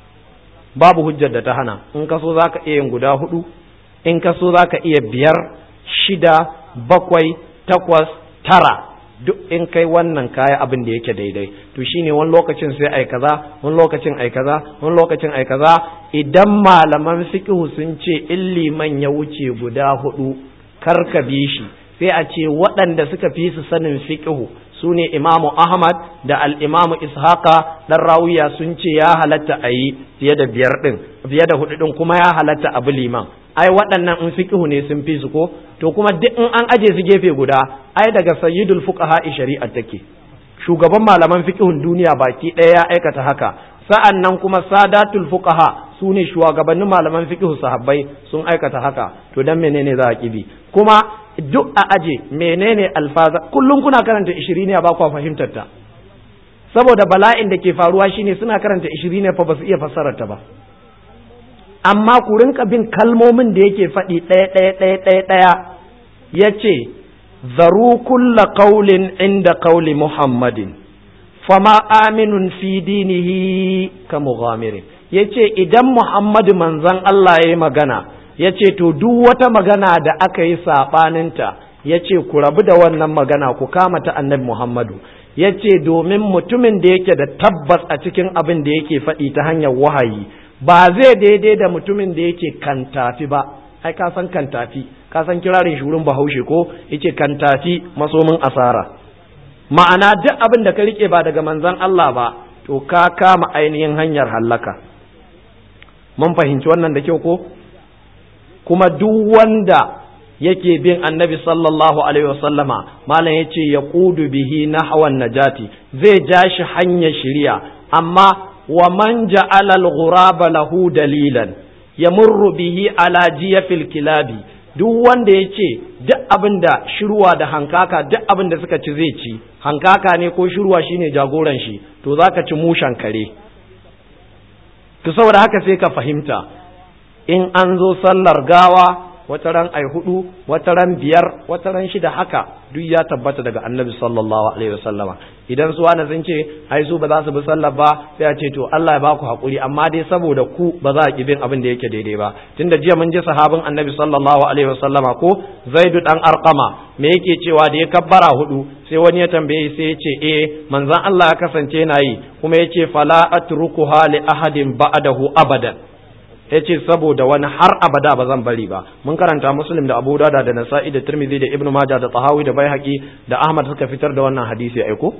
Babu hujjar da ta hana, in ka so zaka iya yin guda hudu, in ka so zaka iya biyar, shida, bakwai, takwas, tara, duk in kai wannan kaya abin da yake daidai. To shine wani lokacin sai ai kaza, wani lokacin ai kaza, wani lokacin ai kaza. Idan malaman fiqh sun ce in liman ya wuce guda hudu kar ka bi shi, sai a ce waɗanda suka fi su sanin fiqh su ne Imamu Ahmad da al-Imamu Ishaqa dan Rawiya sun ce ya halatta a yi fiye da biyar din, fiye da hudu din kuma ya halatta abu liman. Ai waɗannan in fiqhu ne sun fi su ko, to kuma duk in an aje su gefe guda, ai daga sayyidul fuqaha shari'a take, shugaban malaman fiqhun duniya baki ɗaya ya aikata haka. Sa'an nan kuma sadatul fuqaha su ne shugabannin malaman fiqhu sahabbai sun aikata haka. To dan menene za a kibi? Kuma duk a aje menene alfaza, kullum kuna karanta ishiriniya ba kwa fahimtar ta, saboda bala'in da ke faruwa shine suna karanta ishiriniya fa ba su iya fassarar ta ba. Amma ku rinka bin kalmomin da yake faɗi ɗaya ɗaya ɗaya ɗaya ɗaya. Yace zaru kulla qaulin inda qauli Muhammadin fama aminun fi dinihi ka mughamirin. Yace idan Muhammadu manzon Allah yayi magana, yace to duk wata magana da aka yi sabaninta, yace ku rabu da wannan magana ku kama ta Annabi Muhammadu. Yace domin mutumin da yake da tabbas a cikin abin da yake faɗi ta hanyar wahayi ba zai daidai da mutumin da yake kantafi ba. Ai ka san kantafi, ka san kirarin shurin Bahaushe ko, yace kantafi masomin asara. Ma'ana duk abin da ka rike ba daga manzon Allah ba, to ka kama ainihin hanyar hallaka. Mun fahimci wannan da kyau ko? Kuma duk wanda yake bin Annabi sallallahu alaihi wasallama, malam yace yaqudu bihi nahwan najati, zai ja shi hanyar shari'a. Amma wa man ja'ala al-ghuraba lahu dalilan yamurru bihi ala jiyafil kilabi, duk wanda yace duk abinda shirwa da hankaka duk abinda suka ci zai ci, hankaka ne ko shirwa shine jagoran shi, to zaka ci mushan kare. To saboda haka sai ka fahimta, in an zo sallar gawa wata ran ai hudu, wata ran biyar, wata ran shida, haka duk ya tabbata daga Annabi sallallahu alaihi wasallama. Idan su wani sun ce ai su ba za su bi sallar ba, sai a ce to Allah ya baku hakuri, amma dai saboda ku ba za a ki bin abin da yake daidai ba. Tunda jiya mun ji sahabin Annabi sallallahu alaihi wasallama ko Zaidu dan Arqama me yake cewa da ya kabbara hudu, sai wani ya tambaye sai ya ce eh manzon Allah ya kasance yana yi, kuma yace fala atrukuha li ahadin ba'dahu abadan. ya ce saboda wani har abada ba zan bari ba. Mun karanta Muslim da Abu Dawud da Nasa'i da Tirmidhi da Ibn Majah da Tahawi da Baihaqi da Ahmad suka fitar da wannan hadisi ai ko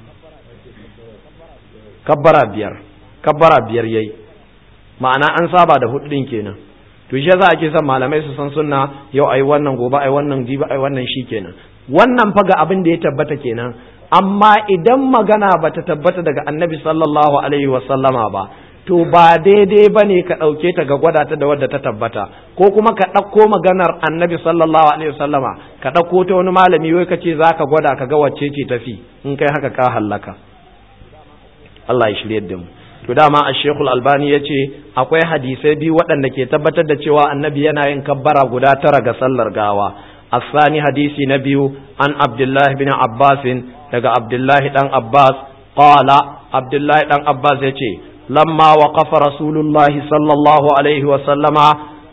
kabbara biyar kabbara biyar yayi, ma'ana an saba da hudu din kenan. To shi yasa ake son malamai su san sunna, yau ai wannan gobe ai wannan jibi ai wannan shikenan. Wannan fa ga abin da ya tabbata kenan. Amma idan magana bata tabbata daga Annabi sallallahu alaihi wa sallama ba, to ba daidai ba ne ka ɗauke ta ga gwada ta da wadda ta tabbata, ko kuma ka ɗauko maganar annabi sallallahu alaihi wasallama ka ɗauko ta wani malami wai ka ce za ka gwada ka ga wacce ce tafi, in kai haka ka hallaka. Allah ya shirye da mu. To dama a Sheikhul Albani ya ce akwai hadisai biyu waɗanda ke tabbatar da cewa annabi yana yin kabbara guda tara ga sallar gawa. Asani hadisi na biyu an Abdullahi bin Abbas daga Abdullahi dan Abbas qala Abdullahi dan Abbas ya ce lamma waqafa Rasulullahi sallallahu alaihi wa sallama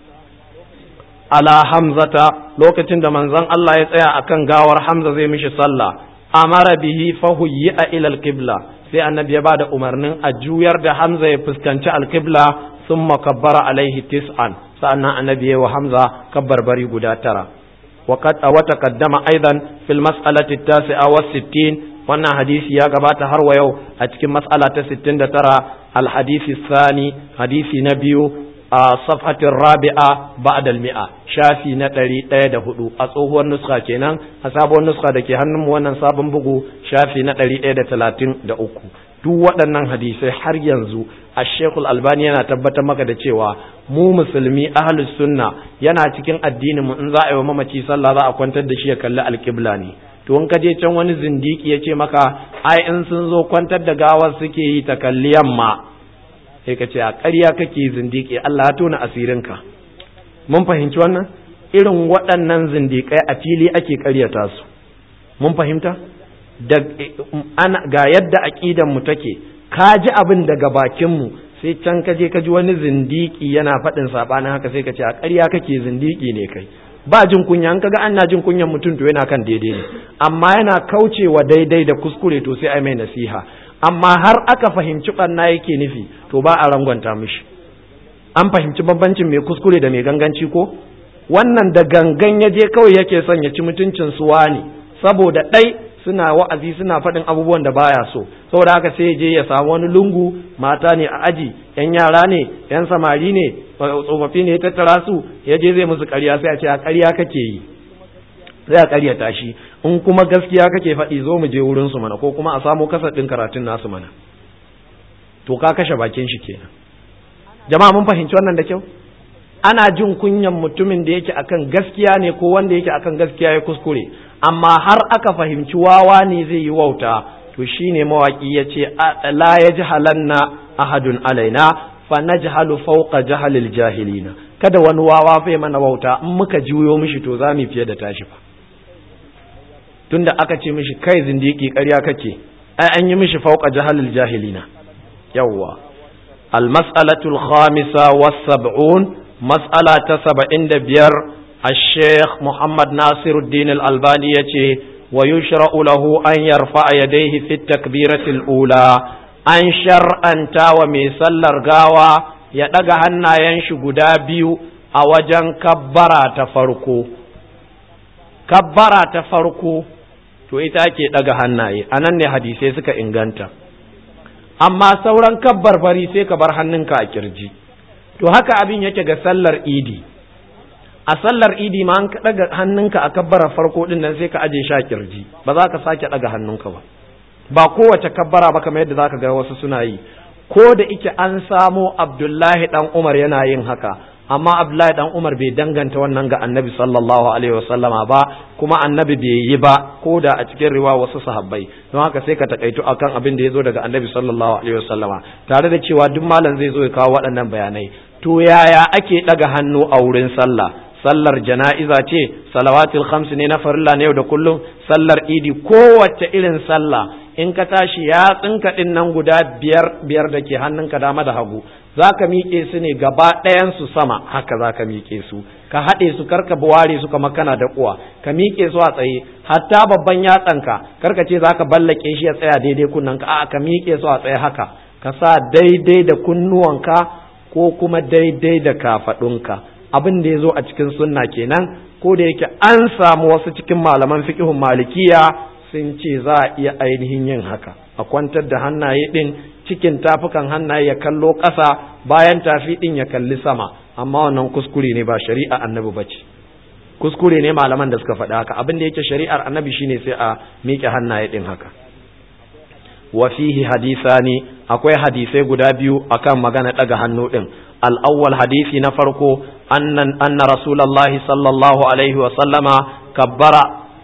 ala Hamzata, lokacin da manzon Allah ya tsaya akan gawar Hamza zai mishi sallah, amara bihi fa huyya ila al-qibla, sai annabi ya bada umarnin a juyar da Hamza ya fuskanci al-qibla, thumma kabbara alaihi tis'an, sa'annan annabi ya wa Hamza kabbarbari guda tara. وقد وتقدم أيضا في المسألة التاسعة والستين، wannan hadisi ya gabata har wa yau a cikin mas'ala ta sittin da tara, al-hadisi thani, hadisi na biyu a safhatin rabi'a ba'da al-mi'a, shafi na ɗari ɗaya da hudu a tsohuwar nuska kenan. A sabuwar nuska da ke hannun mu wannan sabon bugu shafi na ɗari ɗaya da talatin da uku. Duk waɗannan hadisai har yanzu a Sheikhul Albani yana tabbatar maka da cewa mu musulmi ahlus sunna yana cikin addinin mu in za a yi wa mamaci sallah za a kwantar da shi ya kalli alƙibla ne. To in ka je can wani zindiki ya ce maka ai in sun zo kwantar da gawar suke yi ta kalli yamma, sai ka ce a ƙarya kake zindiki, Allah ya tona asirinka. Mun fahimci wannan? Irin waɗannan zindikai a fili ake ƙaryata su. Mun fahimta? Da ana ga yadda aqidan mu take, ka ji abin daga bakin mu sai can ka je ka ji wani zindiki yana faɗin sabanin haka, sai ka ce a ƙarya kake zindiki ne kai. Ba jin kunya, an kaga ana jin kunyan mutum to yana kan daidai ne, amma yana kaucewa daidai da kuskure to sai ai mai nasiha. Amma har aka fahimci ɓanna yake nufi to ba a rangwanta mishi. An fahimci bambancin mai kuskure da mai ganganci ko? Wannan da gangan ya je kawai yake son ya ci mutuncin su wani, saboda ɗai suna wa'azi suna faɗin abubuwan da baya so, saboda haka sai je ya samu wani lungu, mata ne a aji, yan yara ne, yan samari ne, tsofaffi ne ya tattara su, ya je zai musu ƙarya, sai a ce a ƙarya kake yi, sai a ƙaryata shi. In kuma gaskiya kake faɗi zo mu je wurin su mana, ko kuma a samu kasar ɗin karatun nasu mana. To ka kashe bakin shi kenan. Jama'a mun fahimci wannan da kyau? Ana jin kunyan mutumin da yake akan gaskiya ne ko wanda yake akan gaskiya ya kuskure, amma har aka fahimci wawa ne zai yi wauta, to shine mawaki yace la yajhalanna ahadun alaina fa najhalu fawqa jahalil jahilina. Kada wani wawa fa mana wauta, in muka juyo mishi to zamu fiye da tashi fa. Tunda aka ce mishi kai zindiki ƙarya kake, ai an yi mishi fawqa jahalil jahilina. Yawwa. Al mas'alatul khamisa was sab'un, mas'ala ta saba'in da biyar, الشيخ محمد ناصر الدين الألباني يتي ويشرع له أن يرفع يديه في التكبيرة الأولى أن شرعا تاوى ميسلر غاوى يدقى هنا ينشو قدابيو أوجن كبرا تفرقو كبرا تفرقو to ita ake daga hannaye, anan ne hadisai suka inganta. Amma sauran kabbar fari sai ka bar hannunka a kirji. To haka abin yake ga sallar idi. A sallar idi ma an daga hannunka a kabbara farko din nan sai ka aje sha kirji, ba za ka sake daga hannunka ba. Ba kowace kabbara ba kamar yadda zaka ga wasu suna yi. Ko da ike an samo Abdullahi dan Umar yana yin haka, amma Abdullahi dan Umar bai danganta wannan ga Annabi sallallahu alaihi wasallama ba, kuma Annabi bai yi ba, ko da a cikin riwa wasu sahabbai. Don haka sai ka takaito akan abin da ya zo daga Annabi sallallahu alaihi wasallama, tare da cewa duk malam zai zo ya kawo waɗannan bayanai. To yaya ake daga hannu a wurin sallah? Sallar jana'iza ce, salawatul khams ne na farilla ne yau da kullum, sallar idi, kowace irin sallah in ka tashi ya tsinka din nan guda biyar biyar da ke hannunka dama da hagu, zaka miƙe su ne gaba ɗayan su sama, haka zaka miƙe su, ka haɗe su, karka ware su kamar kana da kuwa, ka miƙe su a tsaye, hatta babban yatsanka karka ce zaka ballake shi ya tsaya daidai kunnanka, a'a ka miƙe su a tsaye haka, ka sa daidai da kunnuwanka ko kuma daidai da kafaɗunka. Abin da ya zo a cikin sunna kenan, ko da yake an samu wasu cikin malaman fiqhun malikiya sun ce za a iya ainihin yin haka, a kwantar da hannaye din cikin tafukan hannaye ya kallo ƙasa, bayan tafi din ya kalli sama, amma wannan kuskure ne, ba shari'a annabi bace. Kuskure ne malaman da suka faɗa haka. Abin da yake shari'ar annabi shine sai a miƙe hannaye din haka. wa fihi hadithani akwai hadisai guda biyu akan magana daga hannu din. al-awwal hadisi na farko annan anna rasulullahi sallallahu alaihi wa sallama kabbara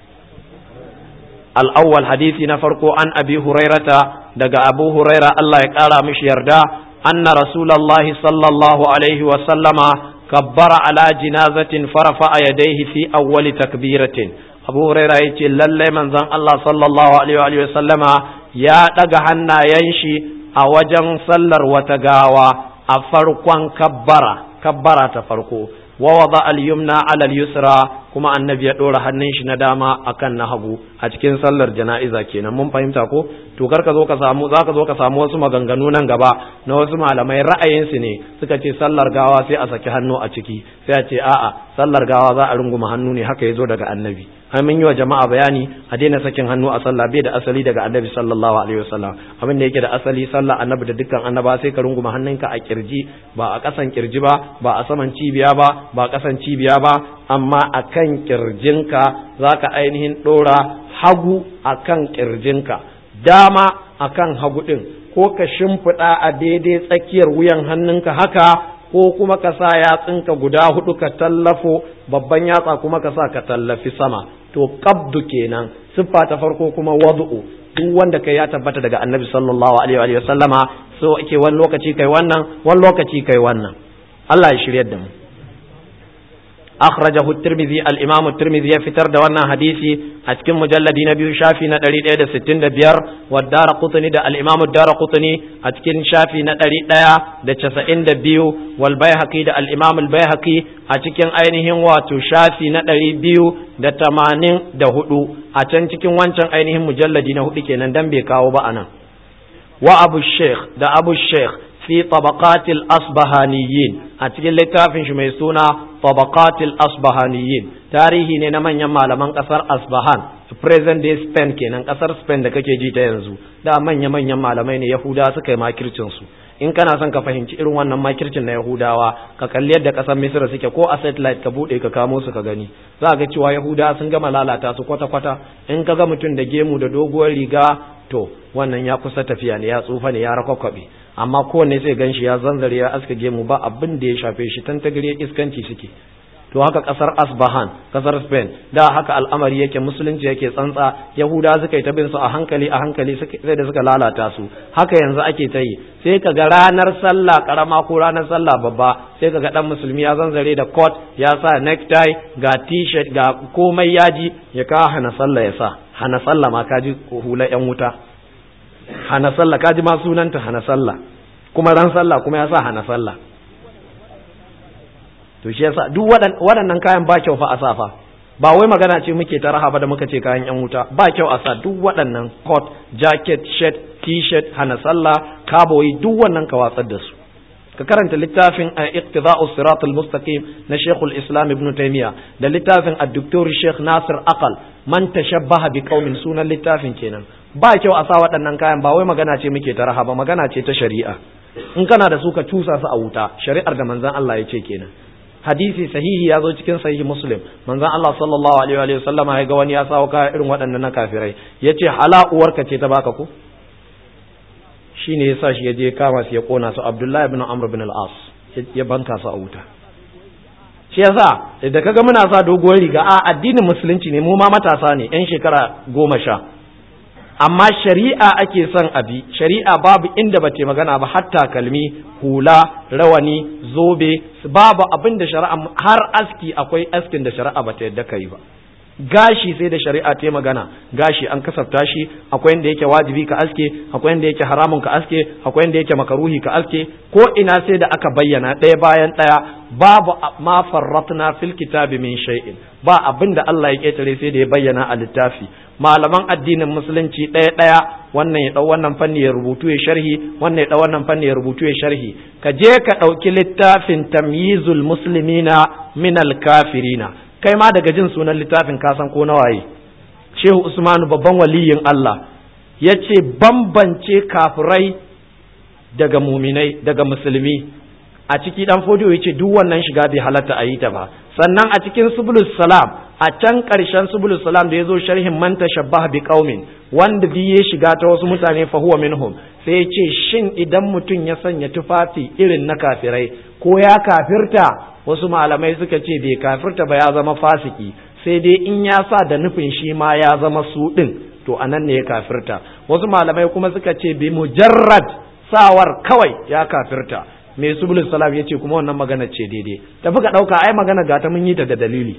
al-awwal hadisi na farko an abi hurairata daga abu huraira Allah ya kara mishi yarda anna rasulullahi sallallahu alaihi wa sallama kabbara ala jinazatin farafa yadayhi fi awwali takbiratin. abu huraira yace lalle manzon Allah sallallahu alaihi wa sallama ya daga hannayen shi a wajen sallar wata gawa a farkon kabbara kabbara ta farko wa wada al-yumna ala al-yusra kuma annabi ya dora hannun shi na dama akan na hagu a cikin sallar jana'iza kenan mun fahimta ko to karka zo ka samu zaka zo ka samu wasu maganganu nan gaba na wasu malamai ra'ayin su ne suka ce sallar gawa sai a saki hannu a ciki sai a ce a'a sallar gawa za a runguma hannu ne haka yazo daga annabi ai mun yi wa jama'a bayani a daina sakin hannu a sallah bai da asali daga annabi sallallahu alaihi wasallam abin da yake da asali sallah annabi da dukkan annaba sai ka runguma hannunka a kirji ba a kasan kirji ba ba a saman cibiya ba ba kasan cibiya ba amma akan kirjinka zaka ainihin dora hagu akan kirjinka dama akan hagu din ko ka shimfida a daidai tsakiyar wuyan hannunka haka ko kuma ka sa yatsinka guda hudu ka tallafo babban yatsa kuma ka sa ka tallafi sama to qabdu kenan siffa ta farko kuma wad'u duk wanda kai ya tabbata daga annabi sallallahu alaihi wa sallama so ake wani lokaci kai wannan wani lokaci kai wannan Allah ya shiryar da mu akhrajahu at-tirmidhi al-imam at-tirmidhi ya fitar da wannan hadisi a cikin mujalladi na biyu shafi na ɗari ɗaya da sittin da biyar wa daraqutni da al-imam ad-daraqutni a cikin shafi na ɗari ɗaya da casa'in da biyu wal baihaqi da al-imam al-baihaqi a cikin ainihin wato shafi na ɗari biyu da tamanin da hudu a can cikin wancan ainihin mujalladi na hudu kenan dan bai kawo ba anan wa abu sheikh da abu sheikh fi tabaqatil asbahaniyin a cikin littafin shi mai suna tabaqatil asbahaniyin tarihi ne na manyan malaman kasar Asbahan present day Spain kenan kasar Spain da kake ji ta yanzu da manya manyan malamai ne Yahuda suka yi makircin su in kana son ka fahimci irin wannan makircin na Yahudawa ka kalli yadda kasar Misra suke ko a satellite ka bude ka kamo su ka gani za ga cewa Yahudawa sun gama lalata su kwata kwata in ka ga mutum da gemu da doguwar riga to wannan ya kusa tafiya ne ya tsufa ne ya rakwakwabe amma kowanne sai ganshi ya zanzare ya aska gemu ba abin da ya shafe shi tantagare iskanci suke to haka kasar Asbahan kasar Spain da haka al'amari yake musulunci yake tsantsa Yahuda suka yi ta bin su a hankali a hankali sai da suka lalata su haka yanzu ake ta yi sai kaga ranar sallah karama ko ranar sallah babba sai kaga dan musulmi ya zanzare da coat ya sa necktie ga t-shirt ga komai yaji ya kawo hana sallah ya sa hana sallah ma kaji hula yan wuta hana sallah kaji ma sunanta hana sallah kuma ran sallah kuma ya sa hana sallah to shi yasa duk waɗannan kayan ba kyau fa a safa ba wai magana ce muke ta raha ba da muka ce kayan yan wuta ba kyau a sa duk waɗannan coat jacket shirt t-shirt hana sallah kaboyi duk wannan ka watsar da su ka karanta littafin iqtida'us siratal mustaqim na Sheikhul Islam Ibn Taymiyyah da littafin ad-Doktor Sheikh Nasir Aqal man tashabbaha bi qaumin sunan littafin kenan ba kyau a sa waɗannan kayan ba wai magana ce muke ta raha ba magana ce ta shari'a in kana da su ka cusa su a wuta shari'ar da manzon Allah ya ce kenan hadisi sahihi ya zo cikin sahihi Muslim manzon Allah sallallahu alaihi wa sallam ya ga wani ya sawo kaya irin waɗannan na kafirai yace hala uwarka ce ta baka ko shine yasa shi ya je kama su ya kona su Abdullah ibn Amr ibn al-As ya banka su a wuta shi yasa da kaga muna sa doguwar riga a addinin musulunci ne mu ma matasa ne yan shekara goma sha amma shari'a ake son abi shari'a babu inda ba ta magana ba hatta kalmi hula rawani zobe babu abin da shari'a har aski akwai askin da shari'a ba ta yadda kai ba gashi sai da shari'a ta magana gashi an kasafta shi akwai inda yake wajibi ka aske akwai inda yake haramun ka aske akwai inda yake makaruhi ka aske ko ina sai da aka bayyana ɗaya bayan ɗaya babu ma farratna fil kitabi min shay'in ba abinda Allah ya ketare sai da ya bayyana a littafi malaman addinin musulunci ɗaya ɗaya wannan ya ɗau wannan fanni ya rubutu ya sharhi wannan ya ɗau wannan fanni ya rubutu ya sharhi ka je ka ɗauki littafin tamyizul muslimina minal kafirina kai ma daga jin sunan littafin ka san ko nawaye Shehu Usmanu babban waliyin Allah yace bambance kafirai daga muminai daga musulmi a ciki dan fodiyo yace duk wannan shiga bai halatta a yi ta ba sannan a cikin subulus salam a can ƙarshen subul salam da yazo sharhin man tashabbaha bi qaumin wanda bi ya shiga ta wasu mutane fa huwa minhum sai ya ce shin idan mutum ya sanya tufafi irin na kafirai ko ya kafirta wasu malamai suka ce bai kafirta ba ya zama fasiki sai dai in ya sa da nufin shi ma ya zama su din to anan ne ya kafirta wasu malamai kuma suka ce bi mujarrad sawar kawai ya kafirta mai subul salam ya ce kuma wannan magana ce daidai tafi ka ɗauka ai magana ga ta mun yi ta da dalili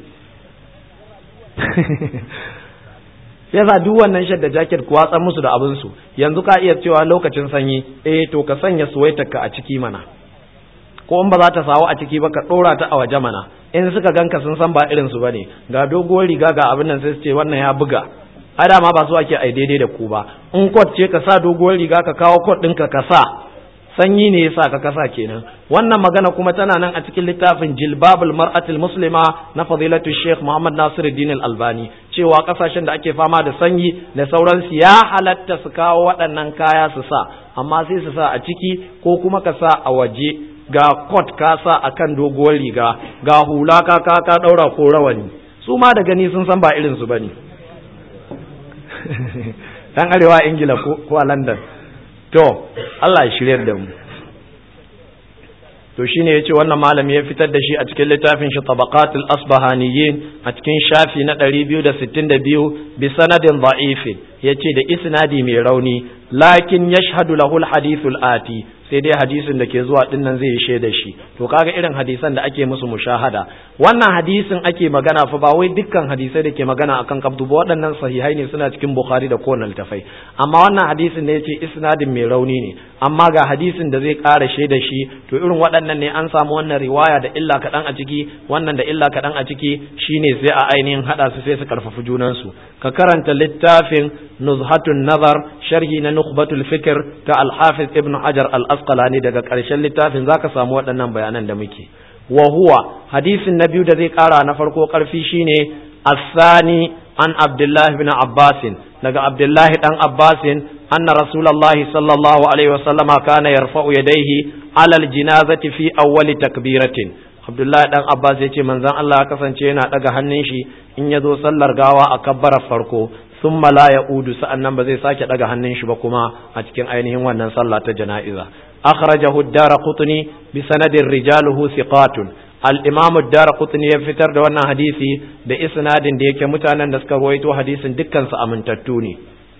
yasa duk wannan shadda jacket ku watsa musu da abin su yanzu ka iya cewa lokacin sanyi eh to ka sanya suwaitar ka a ciki mana ko in ba za ta sawo a ciki ba ka dora ta a waje mana in suka ganka sun san ba irin su bane ga doguwar riga ga abin nan sai su ce wannan ya buga a dama ba su ake ai daidai da ku ba in coat ce ka sa doguwar riga ka kawo coat ɗinka ka sa sanyi ne yasa ka kasa kenan wannan magana kuma tana nan a cikin littafin jilbabul mar'atil muslima na fadilatu sheikh Muhammad Nasiruddin Al-Albani cewa kasashen da ake fama da sanyi da sauransu ya halatta su kawo waɗannan kaya su sa amma sai su sa a ciki ko kuma ka sa a waje ga coat ka sa akan doguwar riga ga hula ka ka ka daura ko rawani su ma da gani sun san ba irin su bane dan arewa Ingila ko ko a London to Allah ya shiryar da mu to shine yace wannan malami ya fitar da shi a cikin littafin shi tabaqatul asbahaniyyin a cikin shafi na ɗari biyu da sittin da biyu bi sanadin da'if yace da isnadi mai rauni lakin yashhadu lahu alhadithul ati sai dai hadisin da ke zuwa dinnan zai shaida shi to kaga irin hadisan da ake musu mushahada wannan hadisin ake magana fa ba wai dukkan hadisai da ke magana akan kabdu ba waɗannan sahihai ne suna cikin bukhari da kowane littafai amma wannan hadisin da yace isnadin mai rauni ne amma ga hadisin da zai ƙara shaida shi to irin waɗannan ne an samu wannan riwaya da illa kaɗan a ciki wannan da illa kaɗan a ciki shine sai a ainihin haɗa su sai su karfafi junansu ka karanta littafin nuzhatun nazar sharhi na nukhbatul fikr ta al-hafiz ibn hajar al-asqalani daga ƙarshen littafin zaka samu waɗannan bayanan da muke wa huwa hadisin na biyu da zai ƙara na farko ƙarfi shine as-sani an abdullahi ibn abbas daga abdullahi dan abbas anna rasulullahi sallallahu alaihi wasallam kana yarfa'u yadayhi ala al-janazati fi awwal takbiratin abdullahi dan abbas yace manzon Allah ya kasance yana daga hannun shi in yazo sallar gawa a kabbara farko thumma la ya'udu sa'annan ba zai sake daga hannun shi ba kuma a cikin ainihin wannan sallah ta jana'iza akhrajahu ad-darqutni bi sanadin rijaluhu thiqatun al-imam ad-darqutni ya fitar da wannan hadisi da isnadin da yake mutanen da suka rawaito hadisin dukkan su amintattu ne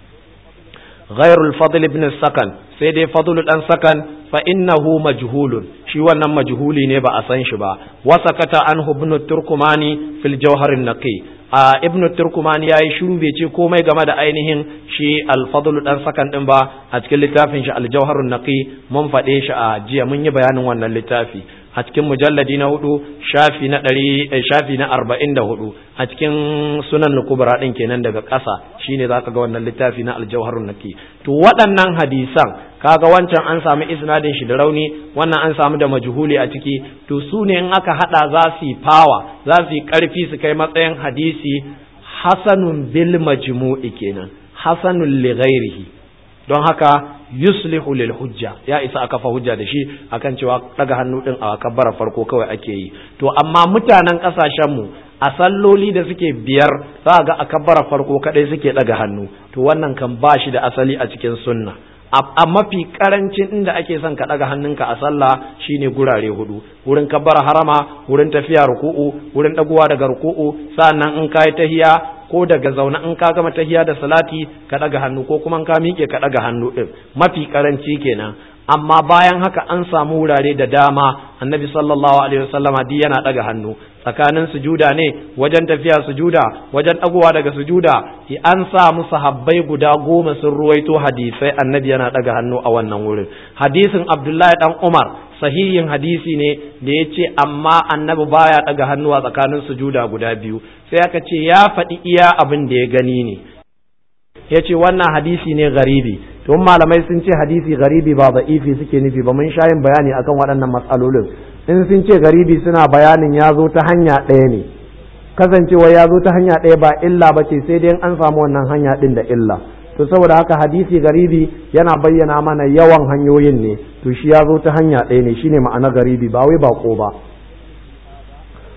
ghayrul fadl ibn sakan sai dai fadl dan sakan fa innahu majhulun shi wannan majhuli ne ba a san shi ba wasakata anhu ibn turkumani fil jawhar an-naqi a ibnu turkumani yayi shiru bai ce komai game da ainihin shi al-fadl dan sakan din ba a cikin littafin shi al-jawharun naqi mun fade shi a jiya mun yi bayanin wannan littafi a cikin mujalladi na hudu shafi na ɗari shafi na arba'in da hudu a cikin sunan al-kubra din kenan daga ƙasa shine zaka ga wannan littafi na al-jawharun naqi to waɗannan hadisan kaga wancan an samu isnadin shi da rauni wannan an samu da majhuli a ciki to su ne in aka hada za su yi fawa za su yi karfi su kai matsayin hadisi hasanun bil majmu'i kenan hasanun li ghairihi don haka yuslihu lil hujja ya isa aka fa hujja da shi akan cewa daga hannu din a kabbara farko kawai ake yi to amma mutanen kasashen mu a salloli da suke biyar za ga a kabbara farko kadai suke daga hannu to wannan kan ba shi da asali a cikin sunna a mafi karancin inda ake son ka daga hannunka a sallah shine gurare hudu wurin kabbara harama wurin tafiya ruku'u wurin dagowa daga ruku'u sannan in kai tahiya ko daga zauna in ka gama tahiya da salati ka daga hannu ko kuma in ka miƙe ka daga hannu din mafi karanci kenan amma bayan haka an samu wurare da dama annabi sallallahu alaihi wasallama di yana daga hannu tsakanin sujuda ne wajen tafiya sujuda wajen dagowa daga sujuda an samu sahabbai guda goma sun ruwaito hadisai annabi yana daga hannu a wannan wurin hadisin abdullahi dan umar sahihin hadisi ne da ya ce amma annabi baya daga hannu a tsakanin sujuda guda biyu sai aka ce ya faɗi iya abin da ya gani ne ya ce wannan hadisi ne garibi to malamai sun ce hadisi garibi ba da'ifi suke nufi ba mun sha yin bayani akan waɗannan matsalolin in sun ce garibi suna bayanin ya zo ta hanya ɗaya ne kasancewa ya zo ta hanya ɗaya ba illa ba ce sai dai an samu wannan hanya ɗin da illa to saboda haka hadisi garibi yana bayyana mana yawan hanyoyin ne to shi ya zo ta hanya ɗaya ne shine ma'ana garibi ba wai bako ba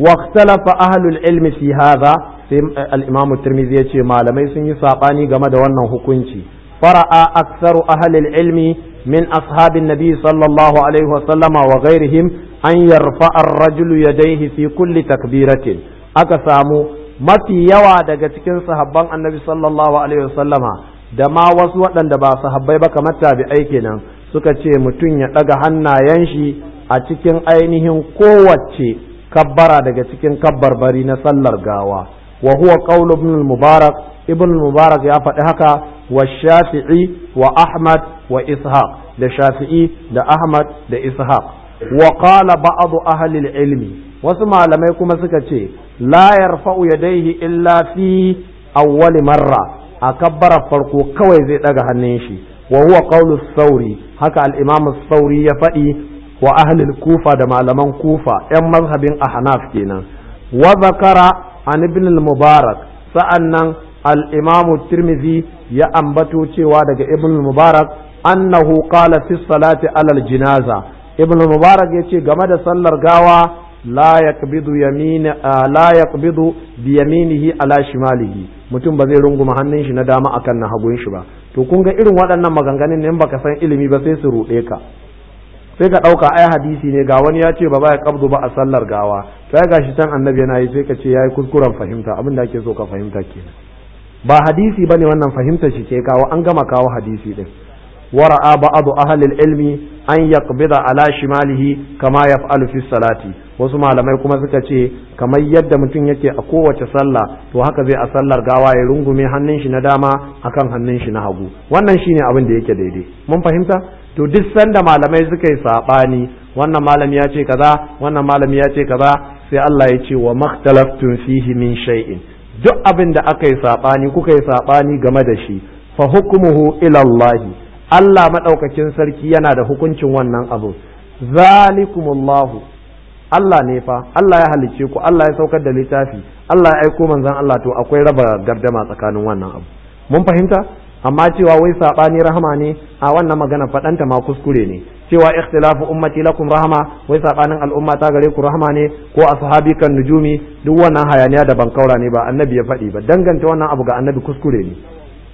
واختلف أهل العلم في هذا الإمام الترمذي يقول malamai sun yi saɓani game da wannan hukunci fara'a aktsaru ahli al-ilmi min ashabin nabi sallallahu alaihi wa sallama wa ghairihim an yarfa'a ar-rajulu yadayhi fi kulli takbiratin aka samu mafi yawa daga cikin sahabban annabi sallallahu alaihi wa sallama da ma wasu waɗanda ba sahabbai ba kamar tabi'ai kenan suka ce mutum ya ɗaga hannayen shi a cikin ainihin kowace kabbara daga cikin kabbarbari na sallar gawa wa huwa qawlu ibn al-mubarak ibn al-mubarak ya faɗi haka wa shafi'i wa ahmad wa ishaq da shafi'i da ahmad da ishaq wa qala ba'd ahli al-ilmi wasu malamai kuma suka ce la yarfa'u yadayhi illa fi awwal marra a kabbara farko kawai zai daga hannun shi wa huwa qawlu sauri haka al-imam sauri ya faɗi wa ahli al-kufa da malaman kufa yan mazhabin ahnaf kenan wa zakara an ibn al-mubarak sa'annan al-imam tirmidhi ya ambato cewa daga ibn al-mubarak annahu qala fi salati ala al-jinaza ibn al-mubarak yace game da sallar gawa la yaqbidu yamin la yaqbidu bi yaminihi ala shimalihi mutum ba zai runguma hannun shi na dama akan na hagun shi ba to kun ga irin waɗannan maganganun ne in baka san ilimi ba sai su ruɗe ka sai ka ɗauka ai hadisi ne ga wani ya ce ba za ya kabdu ba a sallar gawa to ya gashi can annabi yana yi sai ka ce yayi kuskuren fahimta abin da ake so ka fahimta kenan ba hadisi bane wannan fahimta shi ke kawo an gama kawo hadisi din wara'a ba'd ahli al-ilmi an yaqbida ala shimalihi kama yaf'alu fi salati wasu malamai kuma suka ce kamar yadda mutum yake a kowace sallah to haka zai a sallar gawa ya rungume hannun shi na dama akan hannun shi na hagu wannan shine abin da yake daidai mun fahimta to duk sanda malamai suka yi sabani wannan malami ya ce kaza wannan malami ya ce kaza sai Allah ya ce wa makhtalaftun fihi min shay'in duk abin da aka yi sabani kuka yi sabani game da shi fa hukmuhu ila Allah Allah madaukakin sarki yana da hukuncin wannan abu zalikumullahu Allah ne fa Allah ya halicce ku Allah ya saukar da littafi Allah ya aiko manzon Allah to akwai raba gardama tsakanin wannan abu mun fahimta amma cewa wai sabani rahama ne a wannan magana fadanta ma kuskure ne cewa ikhtilafu ummati lakum rahama wai sabanin al'umma ta gare ku rahama ne ko ashabi kan nujumi duk wannan hayaniya da bankaura ne ba annabi ya faɗi ba danganta wannan abu ga annabi kuskure ne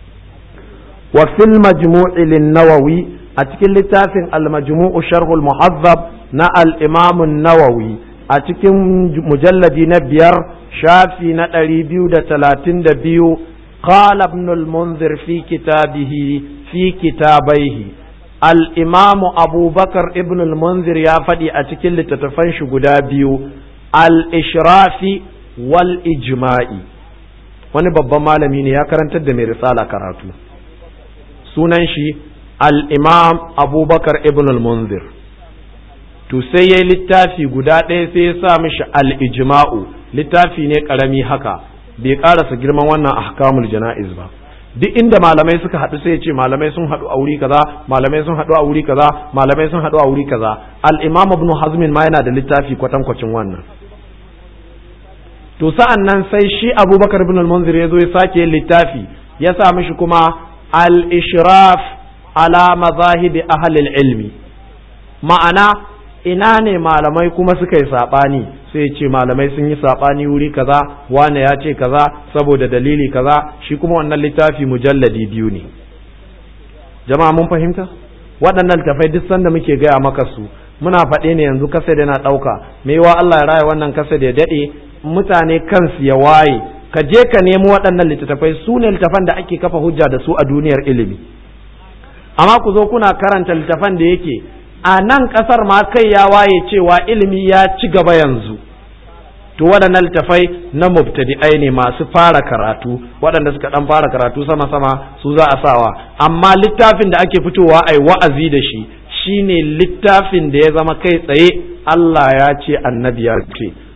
wa fil majmu'i lin-nawawi a cikin littafin al-majmu'u sharh al-muhazzab na al-imam an-nawawi a cikin mujalladi na biyar shafi na ɗari biyu da talatin da biyu قال ابن المنذر في كتابه في كتابيه الإمام أبو بكر ابن المنذر يا فدي أتكل لتتفنش قدابيو الإشراف والإجماع wani babban malami ne ya karantar da mai risala karatu sunan shi al-imam abubakar ibn al-munzir to sai yayi littafi guda ɗaya sai ya sa mishi al-ijma'u littafi ne karami haka bai karasa girman wannan ahkamul jana'iz ba duk inda malamai suka haɗu sai ya ce malamai sun haɗu a wuri kaza malamai sun haɗu a wuri kaza malamai sun haɗu a wuri kaza al-imam ibn hazm ma yana da littafi kwatankwacin wannan to sa'an nan sai shi abubakar ibn al-munzir ya zo ya sake littafi ya sa mishi kuma al-ishraf ala mazahib ahli al-ilmi ma'ana ina ne malamai kuma suka yi saɓani sai ce malamai sun yi saɓani wuri kaza wane ya ce kaza saboda dalili kaza shi kuma wannan littafi mujalladi biyu ne jama'a mun fahimta waɗannan littafai duk sanda muke gaya maka su muna faɗe ne yanzu kasa da yana ɗauka maiwa Allah ya raya wannan kasa da ya daɗe mutane kansu ya waye ka je ka nemi waɗannan littattafai su ne littafan da ake kafa hujja da su a duniyar ilimi amma ku zo kuna karanta littafan da yake a nan ƙasar ma kai ya waye cewa ilimi ya ci gaba yanzu to waɗannan littafai na mubtadi'ai ne masu fara karatu waɗanda suka ɗan fara karatu sama-sama su za a sawa amma littafin da ake fitowa ai wa'azi da shi shine littafin da ya zama kai tsaye Allah ya ce annabi ya ce